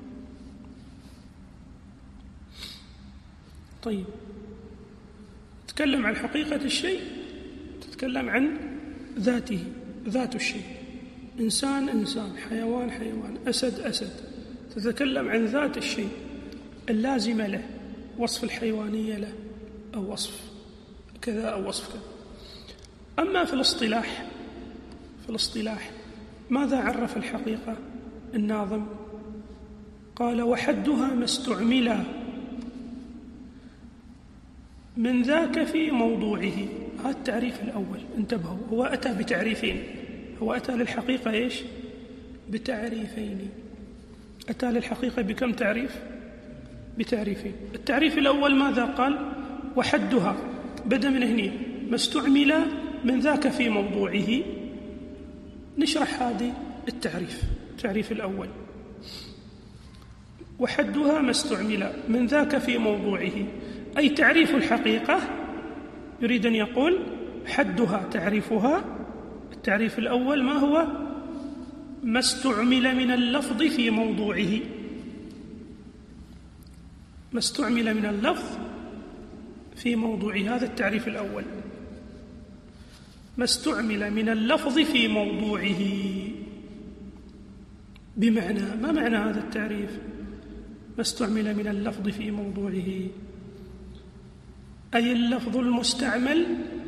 طيب، تتكلم عن حقيقة الشيء، تتكلم عن ذاته، ذات الشيء. إنسان إنسان، حيوان حيوان، أسد أسد. تتكلم عن ذات الشيء اللازمة له، وصف الحيوانية له أو وصف كذا أو وصف كذا. أما في الاصطلاح، في الاصطلاح ماذا عرف الحقيقة الناظم؟ قال: وحدها ما استعمل من ذاك في موضوعه. هذا التعريف الأول، انتبهوا، هو أتى بتعريفين. هو أتى للحقيقة إيش؟ بتعريفين. أتى للحقيقة بكم تعريف؟ بتعريفين. التعريف الأول ماذا قال؟ وحدها، بدأ من هنا، ما استعمل من ذاك في موضوعه. نشرح هذه التعريف. التعريف الأول: وحدها ما استعمل من ذاك في موضوعه، أي تعريف الحقيقة. يريد أن يقول حدها، تعريفها. التعريف الأول ما هو؟ ما استعمل من اللفظ في موضوعه. ما استعمل من اللفظ في موضوعه، هذا التعريف الأول. ما استعمل من اللفظ في موضوعه. بمعنى، ما معنى هذا التعريف؟ ما استعمل من اللفظ في موضوعه، أي اللفظ المستعمل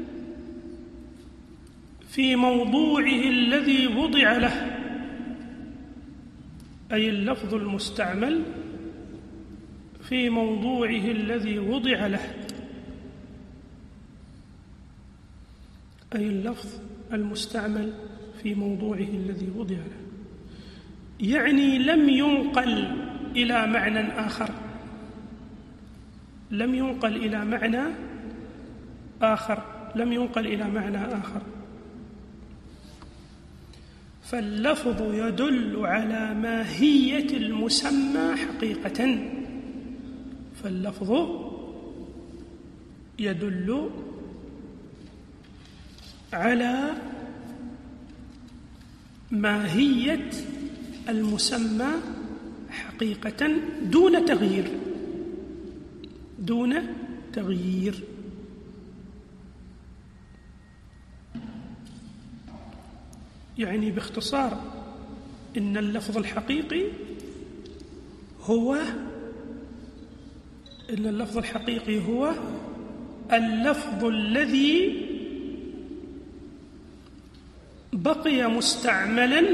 في موضوعه الذي وضع له. أي اللفظ المستعمل في موضوعه الذي وضع له. أي اللفظ المستعمل في موضوعه الذي وضع له، يعني لم ينقل إلى معنى آخر، لم ينقل إلى معنى آخر، لم ينقل إلى معنى آخر. فاللفظ يدل على ماهية المسمى حقيقة. فاللفظ يدل على ماهية المسمى حقيقة دون تغيير، دون تغيير. يعني باختصار إن اللفظ الحقيقي هو إن اللفظ الحقيقي هو اللفظ الذي بقي مستعملا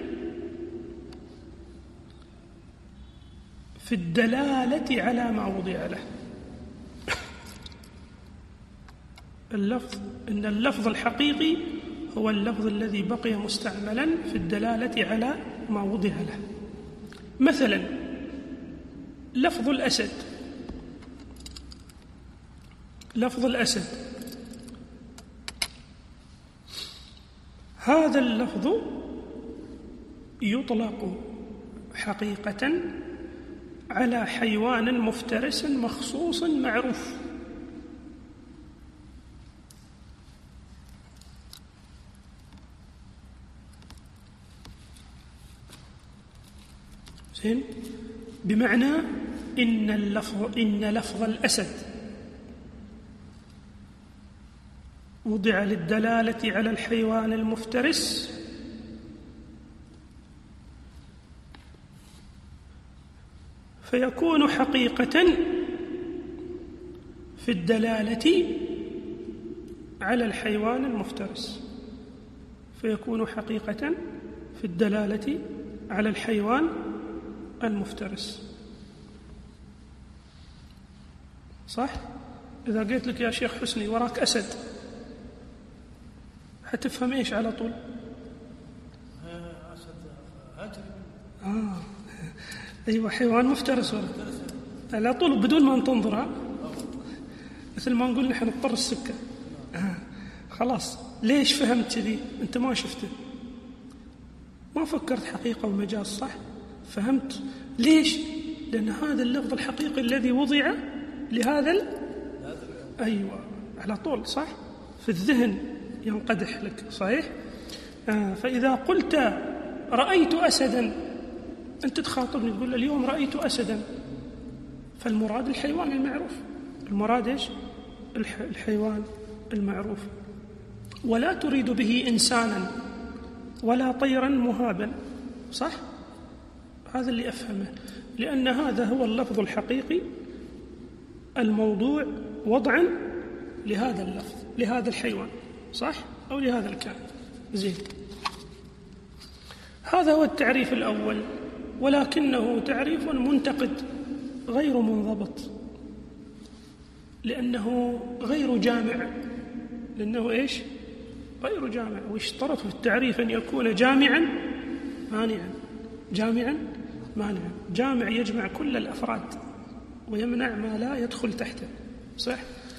في الدلالة على ما وضع له. اللفظ إن اللفظ الحقيقي هو اللفظ الذي بقي مستعملا في الدلالة على ما وضع له. مثلا لفظ الأسد، لفظ الأسد، هذا اللفظ يطلق حقيقة على حيوان مفترس مخصوص معروف. زين؟ بمعنى إن اللفظ إن لفظ الأسد وضع للدلالة على الحيوان المفترس فيكون حقيقة في الدلالة على الحيوان المفترس، فيكون حقيقة في الدلالة على الحيوان المفترس. صح؟ إذا قلت لك يا شيخ حسني وراك أسد، حتفهم إيش على طول؟ أسد هاجري. آه أيوة، حيوان مفترس وراك على طول بدون ما تنظر. مثل ما نقول نحن نضطر السكة. آه. خلاص ليش فهمت كذي؟ أنت ما شفته، ما فكرت حقيقة ومجاز، صح؟ فهمت ليش؟ لأن هذا اللفظ الحقيقي الذي وضع لهذا ال... أيوة على طول، صح؟ في الذهن ينقدح لك، صحيح؟ آه فإذا قلت رأيت أسدا، أنت تخاطبني تقول اليوم رأيت أسدا، فالمراد الحيوان المعروف، المراد إيش؟ الح... الحيوان المعروف، ولا تريد به إنسانا ولا طيرا مهابا، صح؟ هذا اللي أفهمه، لأن هذا هو اللفظ الحقيقي الموضوع وضعا لهذا اللفظ، لهذا الحيوان، صح؟ أو لهذا الكائن. زين، هذا هو التعريف الأول، ولكنه تعريف منتقد غير منضبط، لأنه غير جامع، لأنه إيش؟ غير جامع، ويشترط في التعريف أن يكون جامعا مانعا، جامعا مانعا، جامع يجمع كل الأفراد ويمنع ما لا يدخل تحته، صح؟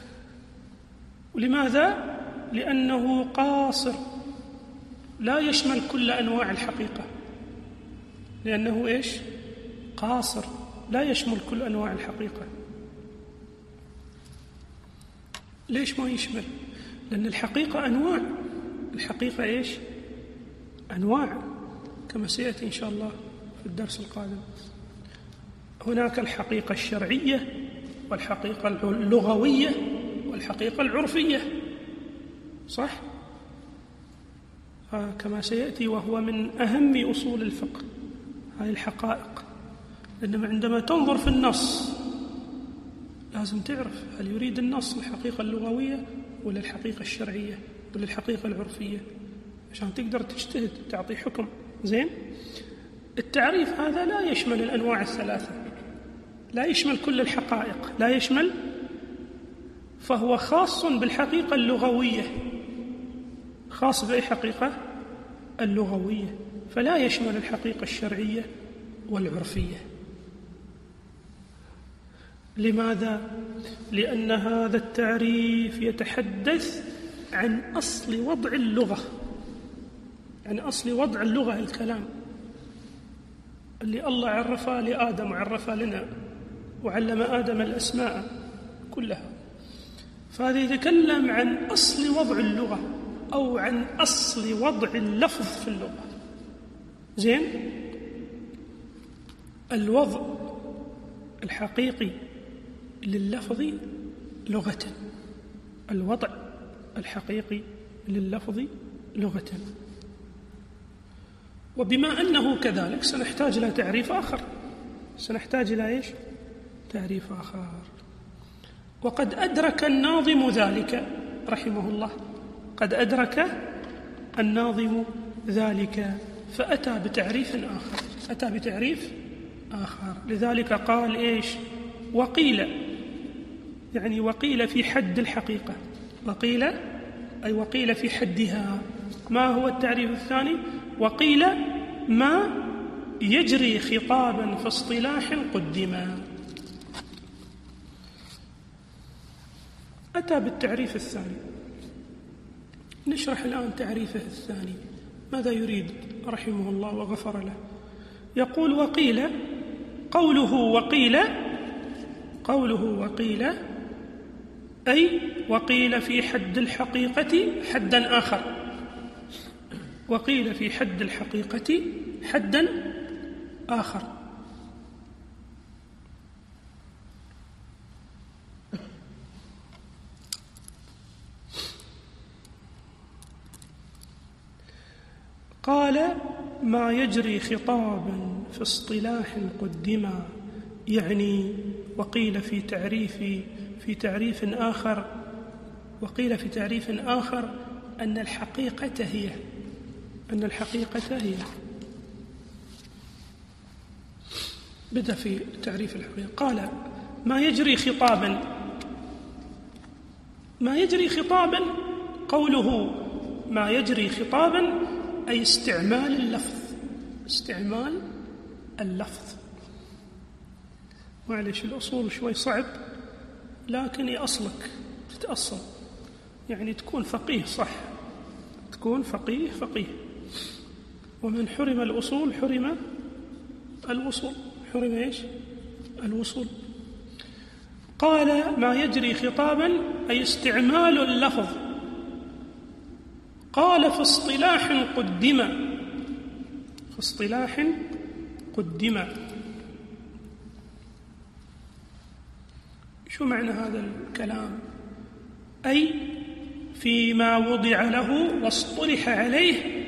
ولماذا؟ لأنه قاصر، لا يشمل كل أنواع الحقيقة، لأنه إيش؟ قاصر، لا يشمل كل أنواع الحقيقة. ليش ما يشمل؟ لأن الحقيقة أنواع، الحقيقة إيش؟ أنواع، كما سيأتي إن شاء الله في الدرس القادم. هناك الحقيقة الشرعية والحقيقة اللغوية والحقيقة العرفية، صح؟ كما سيأتي، وهو من أهم أصول الفقه هذه الحقائق، لأنما عندما تنظر في النص لازم تعرف هل يريد النص الحقيقة اللغوية ولا الحقيقة الشرعية ولا الحقيقة العرفية، عشان تقدر تجتهد تعطي حكم. زين، التعريف هذا لا يشمل الأنواع الثلاثة، لا يشمل كل الحقائق، لا يشمل، فهو خاص بالحقيقة اللغوية، خاص بأي حقيقة؟ اللغوية، فلا يشمل الحقيقة الشرعية والعرفية. لماذا؟ لأن هذا التعريف يتحدث عن أصل وضع اللغة، عن أصل وضع اللغة، الكلام اللي الله عرفها لآدم وعرفها لنا وعلم آدم الأسماء كلها، فهذا يتكلم عن أصل وضع اللغة أو عن أصل وضع اللفظ في اللغة. زين، الوضع الحقيقي لللفظ لغة، الوضع الحقيقي لللفظ لغة، وبما أنه كذلك سنحتاج إلى تعريف آخر، سنحتاج إلى إيش؟ تعريف آخر. وقد أدرك الناظم ذلك رحمه الله، قد أدرك الناظم ذلك فأتى بتعريف آخر، أتى بتعريف آخر. لذلك قال إيش؟ وقيل، يعني وقيل في حد الحقيقة، وقيل أي وقيل في حدها. ما هو التعريف الثاني؟ وقيل ما يجري خطابا في اصطلاح قدما. أتى بالتعريف الثاني، نشرح الآن تعريفه الثاني. ماذا يريد رحمه الله وغفر له؟ يقول وقيل، قوله وقيل، قوله وقيل أي وقيل في حد الحقيقة حدا آخر، وقيل في حد الحقيقة حدا آخر. قال ما يجري خطابا في اصطلاح قدما، يعني وقيل في تعريف في تعريف آخر، وقيل في تعريف آخر أن الحقيقة هي أن الحقيقة هي بدأ في تعريف الحقيقة. قال ما يجري خطابا، ما يجري خطابا، قوله ما يجري خطابا أي استعمال اللفظ، استعمال اللفظ. معلش الأصول شوي صعب، لكن يأصلك تتأصل، يعني تكون فقيه صح، تكون فقيه فقيه. ومن حرم الأصول حرم الوصول. حرم إيش؟ الوصول. قال ما يجري خطابا أي استعمال اللفظ. قال في اصطلاح قدم. في اصطلاح قدم. شو معنى هذا الكلام؟ أي فيما وضع له واصطلح عليه،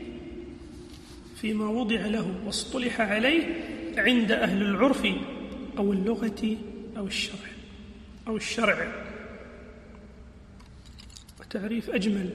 فيما وضع له واصطلح عليه عند أهل العرف أو اللغة أو الشرع أو الشرع. وتعريف أجمل.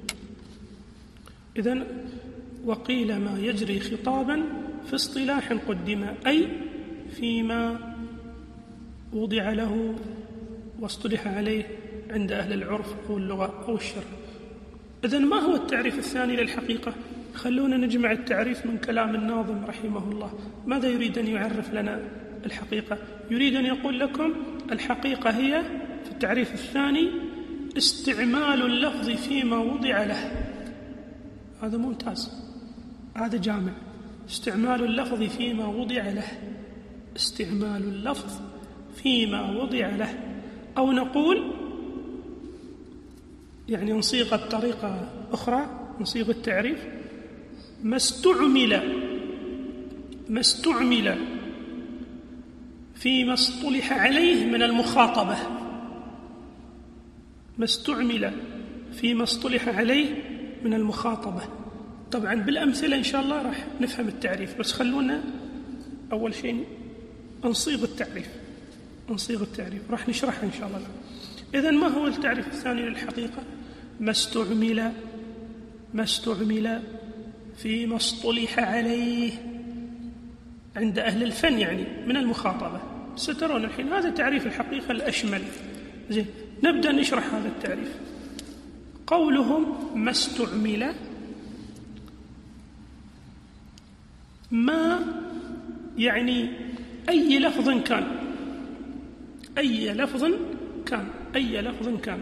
إذن وقيل ما يجري خطابا في اصطلاح قدم أي فيما وضع له واصطلح عليه عند أهل العرف أو اللغة أو الشرع. إذن ما هو التعريف الثاني للحقيقة؟ خلونا نجمع التعريف من كلام الناظم رحمه الله. ماذا يريد أن يعرف لنا الحقيقة؟ يريد أن يقول لكم الحقيقة هي في التعريف الثاني استعمال اللفظ فيما وضع له. هذا ممتاز، هذا جامع. استعمال اللفظ فيما وضع له. استعمال اللفظ فيما وضع له. أو نقول يعني نصيغ بطريقة أخرى، نصيغ التعريف ما استعمل ما استعمل فيما اصطلح عليه من المخاطبة. ما استعمل فيما اصطلح عليه من المخاطبة. طبعا بالأمثلة إن شاء الله راح نفهم التعريف، بس خلونا أول شيء نصيغ التعريف. نصيغ التعريف راح نشرحها إن شاء الله. إذن ما هو التعريف الثاني للحقيقة؟ ما استعمل ما استعمل فيما اصطلح عليه عند أهل الفن يعني من المخاطبة. سترون الحين هذا تعريف الحقيقة الأشمل. زين، نبدأ نشرح هذا التعريف. قولهم ما استعمل ما يعني أي لفظ كان. أي لفظ كان. أي لفظ كان.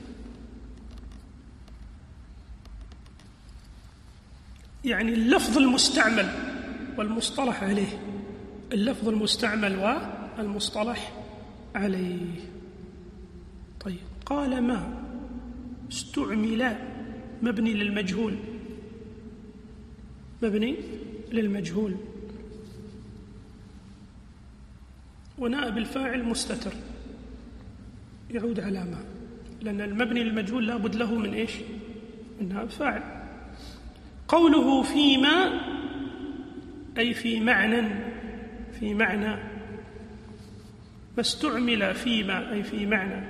يعني اللفظ المستعمل والمصطلح عليه. اللفظ المستعمل والمصطلح عليه. طيب، قال ما استعمل مبني للمجهول. مبني للمجهول ونائب الفاعل مستتر يعود على ما، لأن المبني للمجهول لابد له من إيش؟ من نائب فاعل. قوله فيما أي في معنى. في معنى. ما استعمل فيما أي في معنى.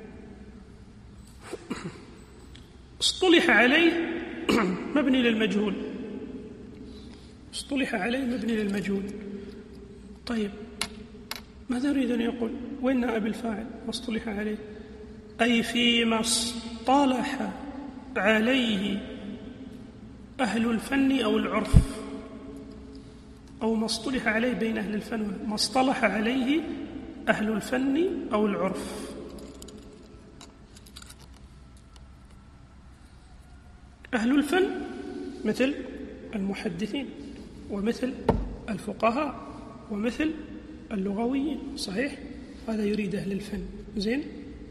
اصطلح عليه مبني للمجهول. اصطلح عليه مبني للمجهول. طيب، ماذا يريد أن يقول؟ وين نائب الفاعل؟ ما اصطلح عليه أي فيما اصطلح عليه أهل الفن أو العرف، أو ما اصطلح عليه بين أهل الفن، ما اصطلح عليه أهل الفن أو العرف. أهل الفن مثل المحدثين ومثل الفقهاء ومثل اللغويين، صحيح؟ هذا يريد أهل الفن. زين،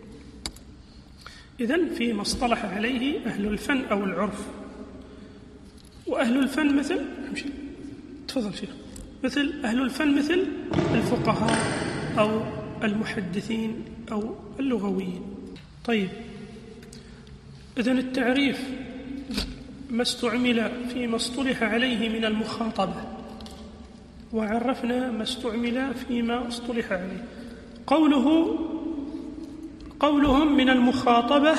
إذن فيما اصطلح عليه أهل الفن أو العرف. وأهل الفن مثل امشي تفضل شيخ مثل أهل الفن مثل الفقهاء أو المحدثين أو اللغويين. طيب، إذن التعريف ما استعمل فيما اصطلح عليه من المخاطبة، وعرفنا ما استعمل فيما اصطلح عليه. قوله قولهم من المخاطبة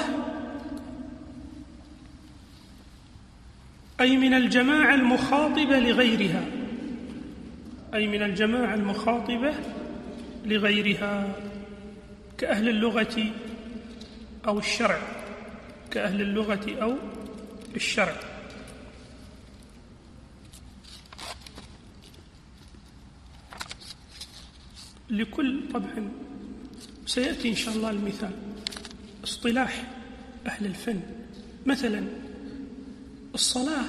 أي من الجماعة المخاطبة لغيرها. أي من الجماعة المخاطبة لغيرها كأهل اللغة أو الشرع. كأهل اللغة أو الشرع. لكل طبعا سيأتي إن شاء الله المثال. اصطلاح أهل الفن مثلا الصلاة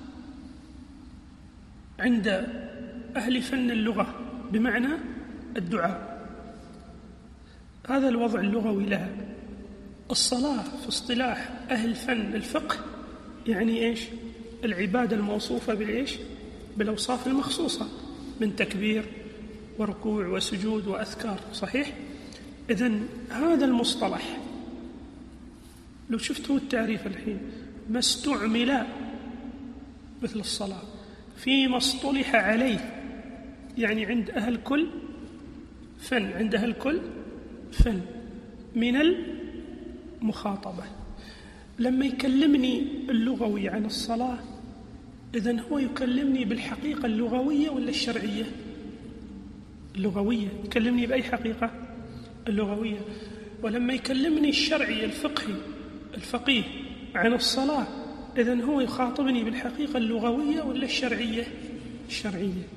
عند أهل فن اللغة بمعنى الدعاء، هذا الوضع اللغوي لها. الصلاة في اصطلاح أهل فن الفقه يعني إيش؟ العبادة الموصوفة بالإيش؟ بالأوصاف المخصوصة من تكبير وركوع وسجود وأذكار، صحيح؟ إذن هذا المصطلح لو شفتوا التعريف الحين، ما استعمل مثل الصلاة فيما اصطلح عليه، يعني عند أهل كل فن، عند أهل كل فن من المخاطبة. لما يكلمني اللغوي عن الصلاة إذن هو يكلمني بالحقيقة اللغوية ولا الشرعية؟ اللغوية. يكلمني بأي حقيقة؟ اللغوية. ولما يكلمني الشرعي الفقهي الفقيه عن الصلاة إذن هو يخاطبني بالحقيقة اللغوية ولا الشرعية؟ الشرعية.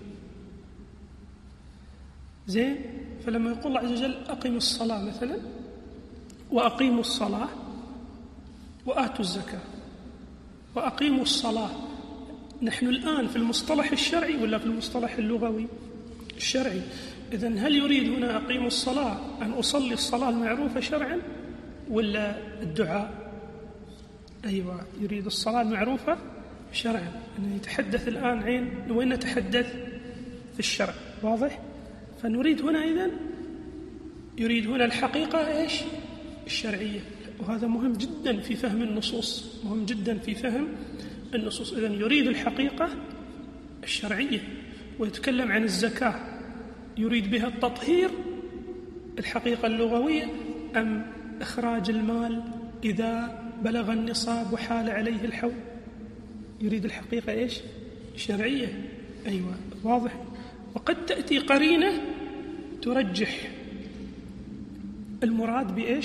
زين؟ فلما يقول الله عز وجل أقيموا الصلاة مثلا، وأقيموا الصلاة وآتوا الزكاة وأقيموا الصلاة، نحن الآن في المصطلح الشرعي ولا في المصطلح اللغوي؟ الشرعي. إذن هل يريد هنا أقيموا الصلاة أن أصلي الصلاة المعروفة شرعا ولا الدعاء؟ أيوة، يريد الصلاة المعروفة شرعا. أنه يتحدث الآن عين وين نتحدث؟ في الشرع، واضح؟ فنريد هنا إذن يريد هنا الحقيقة إيش؟ الشرعية. وهذا مهم جدا في فهم النصوص، مهم جدا في فهم النصوص. إذن يريد الحقيقة الشرعية. ويتكلم عن الزكاة يريد بها التطهير الحقيقة اللغوية أم إخراج المال إذا بلغ النصاب وحال عليه الحول؟ يريد الحقيقة إيش؟ الشرعية. أيوة، واضح. وقد تأتي قرينة ترجح المراد بإيش؟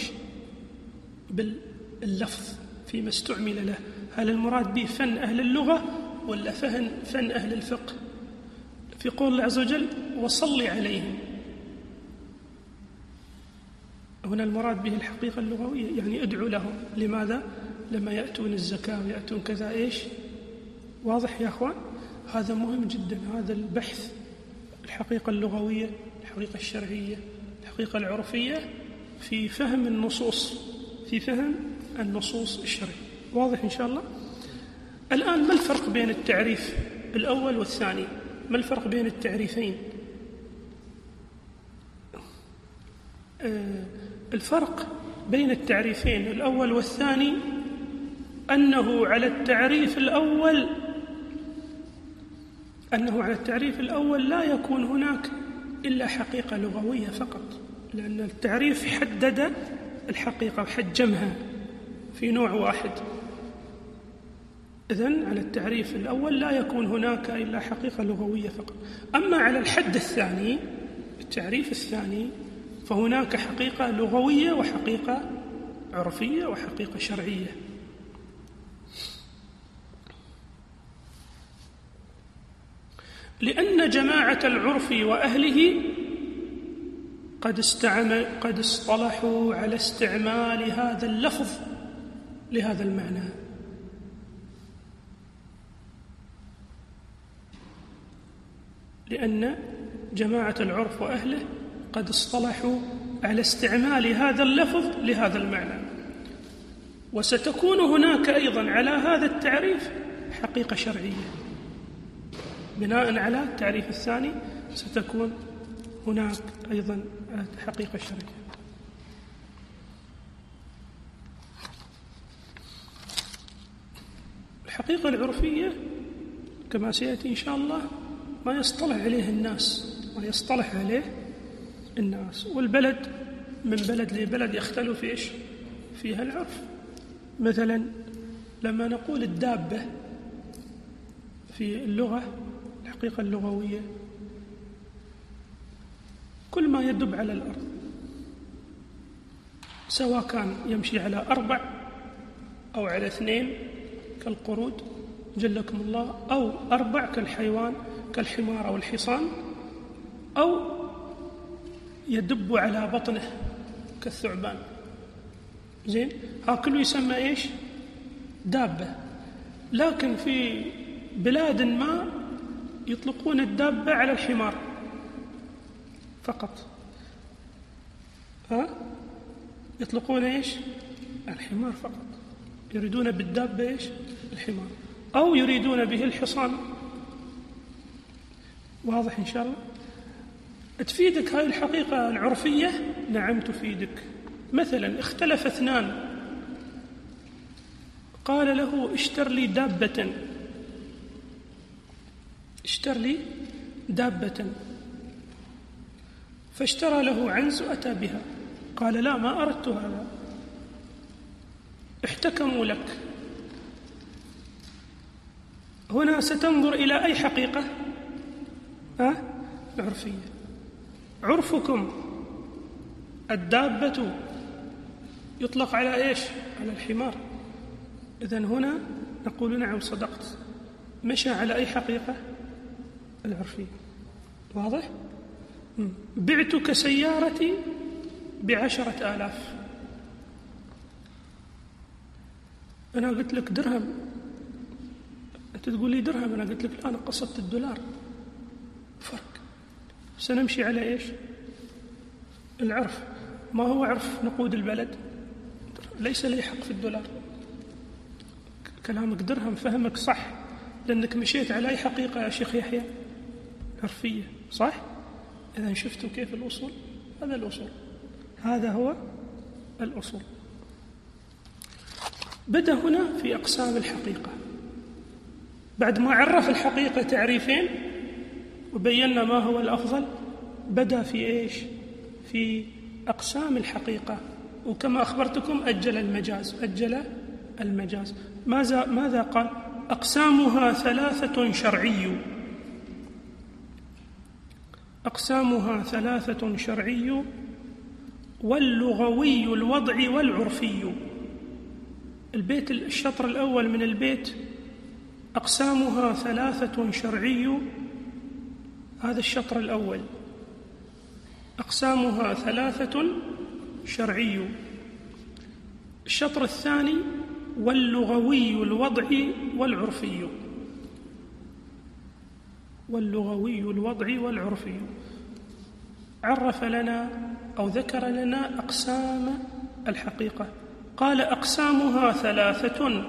باللفظ فيما استعمل له، هل المراد به فن أهل اللغة ولا فن فن أهل الفقه؟ في قول الله عز وجل وصل عليهم، هنا المراد به الحقيقة اللغوية، يعني ادعو لهم. لماذا؟ لما يأتون الزكاة ويأتون كذا إيش؟ واضح يا أخوان؟ هذا مهم جدا، هذا البحث، الحقيقة اللغوية، الحقيقة الشرعية، الحقيقة العرفية في فهم النصوص، في فهم النصوص الشرعية. واضح إن شاء الله؟ الآن ما الفرق بين التعريف الأول والثاني؟ ما الفرق بين التعريفين؟ آه الفرق بين التعريفين الأول والثاني أنه على التعريف الأول أنه على التعريف الأول لا يكون هناك إلا حقيقة لغوية فقط، لأن التعريف حدد الحقيقة وحجمها في نوع واحد. إذن على التعريف الأول لا يكون هناك إلا حقيقة لغوية فقط. أما على الحد الثاني، التعريف الثاني، فهناك حقيقة لغوية وحقيقة عرفية وحقيقة شرعية. لأن جماعة العرف وأهله قد استعمل قد اصطلحوا على استعمال هذا اللفظ لهذا المعنى. لأن جماعة العرف وأهله قد اصطلحوا على استعمال هذا اللفظ لهذا المعنى، وستكون هناك أيضا على هذا التعريف حقيقة شرعية. بناء على التعريف الثاني ستكون هناك أيضا حقيقة شرعية. الحقيقة العرفية كما سيأتي إن شاء الله ما يصطلح عليه الناس، ما يصطلح عليه الناس، والبلد من بلد لبلد يختلف في إيش؟ فيها العرف. مثلا لما نقول الدابة في اللغة، الحقيقة اللغوية كل ما يدب على الأرض، سواء كان يمشي على أربع أو على اثنين كالقرود جلكم الله، أو أربع كالحيوان كالحمار أو الحصان، أو يدب على بطنه كالثعبان. زين، ها كله يسمى إيش؟ دابة. لكن في بلاد ما يطلقون الدابة على الحمار فقط. ها؟ يطلقون إيش؟ الحمار فقط، يريدون بالدابة إيش؟ الحمار، أو يريدون به الحصان. واضح إن شاء الله؟ تفيدك هاي الحقيقة العرفية؟ نعم تفيدك. مثلا اختلف اثنان، قال له اشتر لي دابة، اشتر لي دابة، فاشترى له عنز وأتى بها، قال لا ما أردت هذا، احتكموا لك. هنا ستنظر إلى أي حقيقة؟ أه؟ العرفية. عرفكم الدابة يطلق على إيش؟ على الحمار. إذن هنا نقول نعم صدقت، مشى على أي حقيقة؟ العرفية. واضح؟ بعتك سيارتي بعشرة آلاف، أنا قلت لك درهم، أنت تقول لي درهم، أنا قلت لك لا أنا قصدت الدولار، فرق. سنمشي على إيش؟ العرف. ما هو عرف نقود البلد؟ ليس لي حق في الدولار. كلامك درهم، فهمك صح، لأنك مشيت على أي حقيقة يا شيخ يحيى؟ عرفية، صح؟ إذا شفتوا كيف الأصول؟ هذا الأصول، هذا هو الأصول. بدأ هنا في أقسام الحقيقة، بعد ما عرف الحقيقة تعريفين وبينا ما هو الأفضل، بدأ في إيش؟ في أقسام الحقيقة. وكما أخبرتكم أجل المجاز، أجل المجاز. ماذا ماذا قال؟ أقسامها ثلاثة شرعي، أقسامها ثلاثة شرعي واللغوي الوضع والعرفي. البيت الشطر الأول من البيت أقسامها ثلاثة شرعي، هذا الشطر الأول، أقسامها ثلاثة شرعي. الشطر الثاني واللغوي الوضع والعرفي، واللغوي الوضع والعرفي. عرف لنا أو ذكر لنا أقسام الحقيقة، قال أقسامها ثلاثة.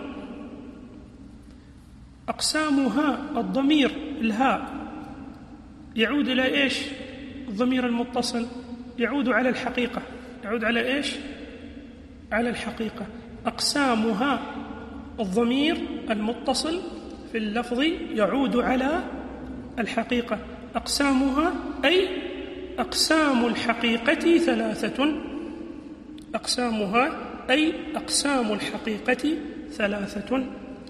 أقسامها الضمير الهاء يعود إلى إيش؟ الضمير المتصل يعود على الحقيقة، يعود على إيش؟ على الحقيقة. أقسامها الضمير المتصل في اللفظ يعود على الحقيقة. أقسامها أي أقسام الحقيقة ثلاثة، أقسامها أي أقسام الحقيقة ثلاثة،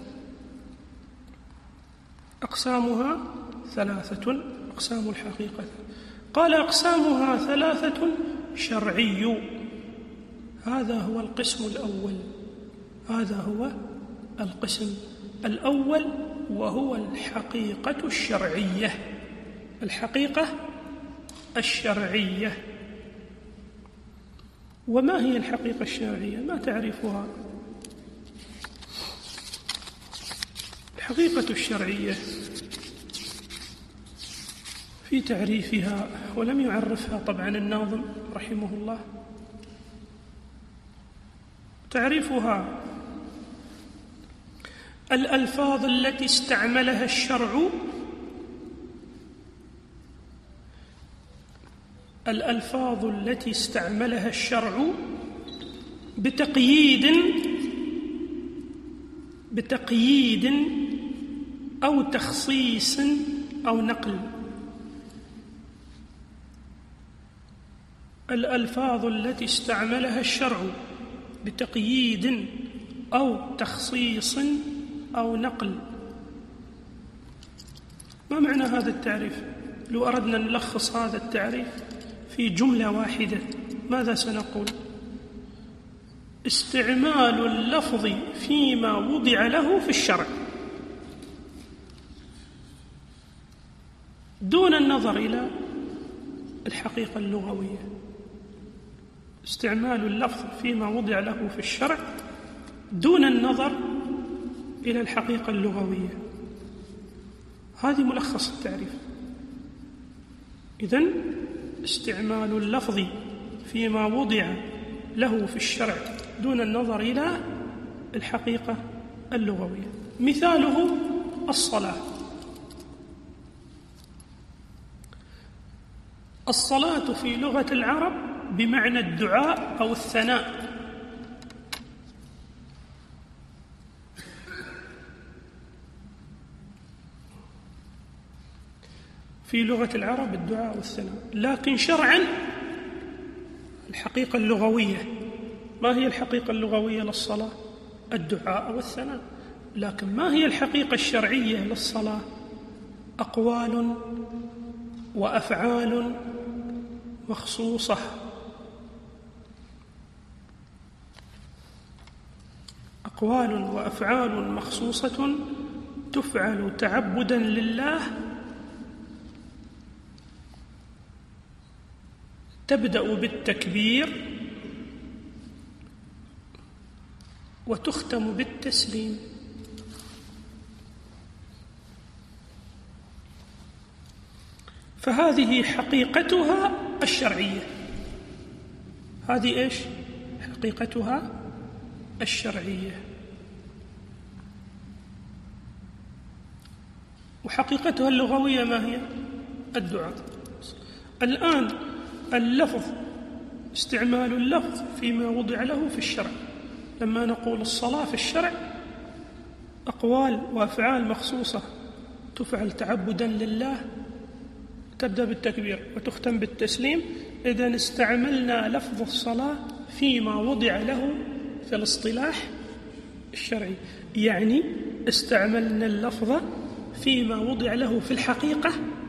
أقسامها ثلاثة، أقسام الحقيقة. قال أقسامها ثلاثة شرعي، هذا هو القسم الأول، هذا هو القسم الأول، وهو الحقيقة الشرعية، الحقيقة الشرعية. وما هي الحقيقة الشرعية؟ ما تعرفها؟ الحقيقة الشرعية في تعريفها، ولم يعرفها طبعا الناظم رحمه الله. تعريفها الألفاظ التي استعملها الشرع، الألفاظ التي استعملها الشرع بتقييد بتقييد أو تخصيص أو نقل. الألفاظ التي استعملها الشرع بتقييد أو تخصيص أو نقل. ما معنى هذا التعريف؟ لو أردنا نلخص هذا التعريف في جملة واحدة ماذا سنقول؟ استعمال اللفظ فيما وضع له في الشرع دون النظر إلى الحقيقة اللغوية. استعمال اللفظ فيما وضع له في الشرع دون النظر إلى الحقيقة اللغوية. هذه ملخص التعريف. إذن استعمال اللفظ فيما وضع له في الشرع دون النظر إلى الحقيقة اللغوية. مثاله الصلاة. الصلاة في لغة العرب بمعنى الدعاء أو الثناء. في لغة العرب الدعاء والثناء، لكن شرعاً الحقيقة اللغوية. ما هي الحقيقة اللغوية للصلاة؟ الدعاء والثناء. لكن ما هي الحقيقة الشرعية للصلاة؟ أقوال وأفعال مخصوصة. أقوال وأفعال مخصوصة تفعل تعبداً لله، تبدأ بالتكبير وتختم بالتسليم. فهذه حقيقتها الشرعية. هذه إيش؟ حقيقتها الشرعية. وحقيقتها اللغوية ما هي؟ الدعاء. الآن اللفظ، استعمال اللفظ فيما وضع له في الشرع. لما نقول الصلاة في الشرع أقوال وأفعال مخصوصة تفعل تعبداً لله، تبدأ بالتكبير وتختم بالتسليم. إذن استعملنا لفظ الصلاة فيما وضع له في الاصطلاح الشرعي، يعني استعملنا اللفظ فيما وضع له في الحقيقة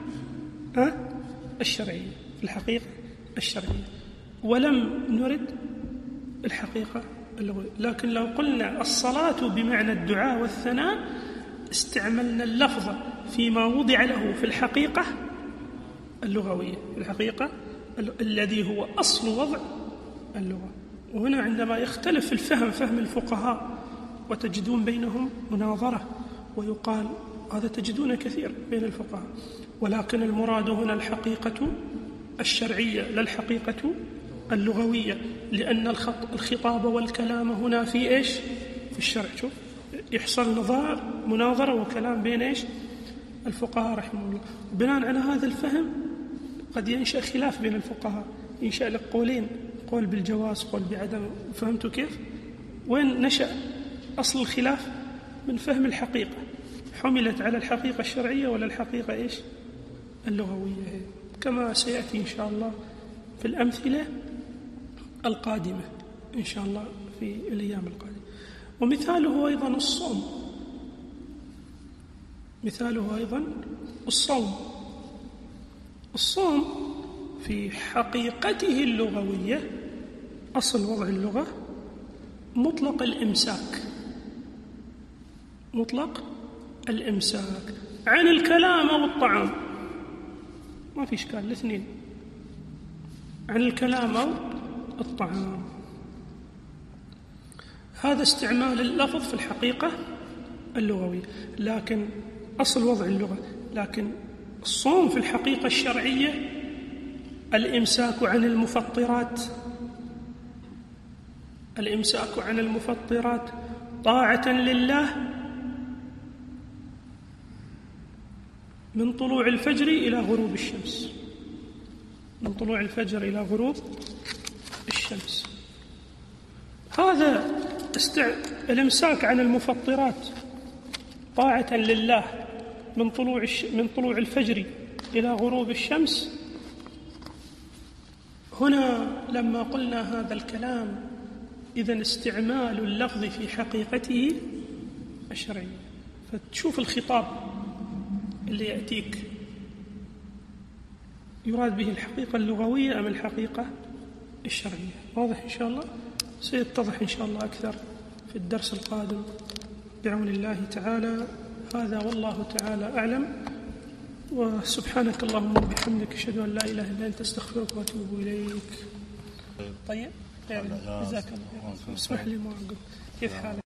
الشرعية، في الحقيقة الشرعية، ولم نرد الحقيقة اللغوية. لكن لو قلنا الصلاة بمعنى الدعاء والثناء استعملنا اللفظ فيما وضع له في الحقيقة اللغوية، في الحقيقة الذي هو أصل وضع اللغة. وهنا عندما يختلف الفهم، فهم الفقهاء، وتجدون بينهم مناظرة، ويقال هذا تجدون كثير بين الفقهاء، ولكن المراد هنا الحقيقة الشرعية لا الحقيقة اللغوية، لأن الخطاب والكلام هنا في إيش؟ في الشرع. شوف يحصل نظار مناظرة وكلام بين إيش؟ الفقهاء رحمه الله. بناء على هذا الفهم قد ينشأ خلاف بين الفقهاء، ينشأ لك قولين، قول بالجواز، قول بعدم. فهمتوا كيف؟ وين نشأ أصل الخلاف؟ من فهم الحقيقة، حملت على الحقيقة الشرعية ولا الحقيقة إيش؟ اللغوية، كما سيأتي إن شاء الله في الأمثلة القادمة إن شاء الله في الأيام القادمة. ومثاله أيضا الصوم. مثاله أيضا الصوم. الصوم في حقيقته اللغوية، أصل وضع اللغة مطلق الإمساك، مطلق الإمساك عن الكلام أو الطعام، ما في إشكال الاثنين، عن الكلام أو الطعام. هذا استعمال اللفظ في الحقيقة اللغوية، لكن أصل وضع اللغة. لكن الصوم في الحقيقة الشرعية الإمساك عن المفطرات، الإمساك عن المفطرات طاعة لله من طلوع الفجر إلى غروب الشمس، من طلوع الفجر إلى غروب الشمس. هذا استع... الإمساك عن المفطرات طاعة لله من طلوع الش... من طلوع الفجر إلى غروب الشمس. هنا لما قلنا هذا الكلام إذن استعمال اللفظ في حقيقته الشرعية. فتشوف الخطاب اللي يأتيك يراد به الحقيقة اللغوية أم الحقيقة الشرعية. واضح إن شاء الله؟ سيتضح إن شاء الله أكثر في الدرس القادم بعون الله تعالى. هذا والله تعالى أعلم، وسبحانك اللهم وبحمدك أشهد أن لا إله إلا أنت أستغفرك وأتوب إليك. طيب جزاك الله خير. اسمح لي ما أقول كيف حالك؟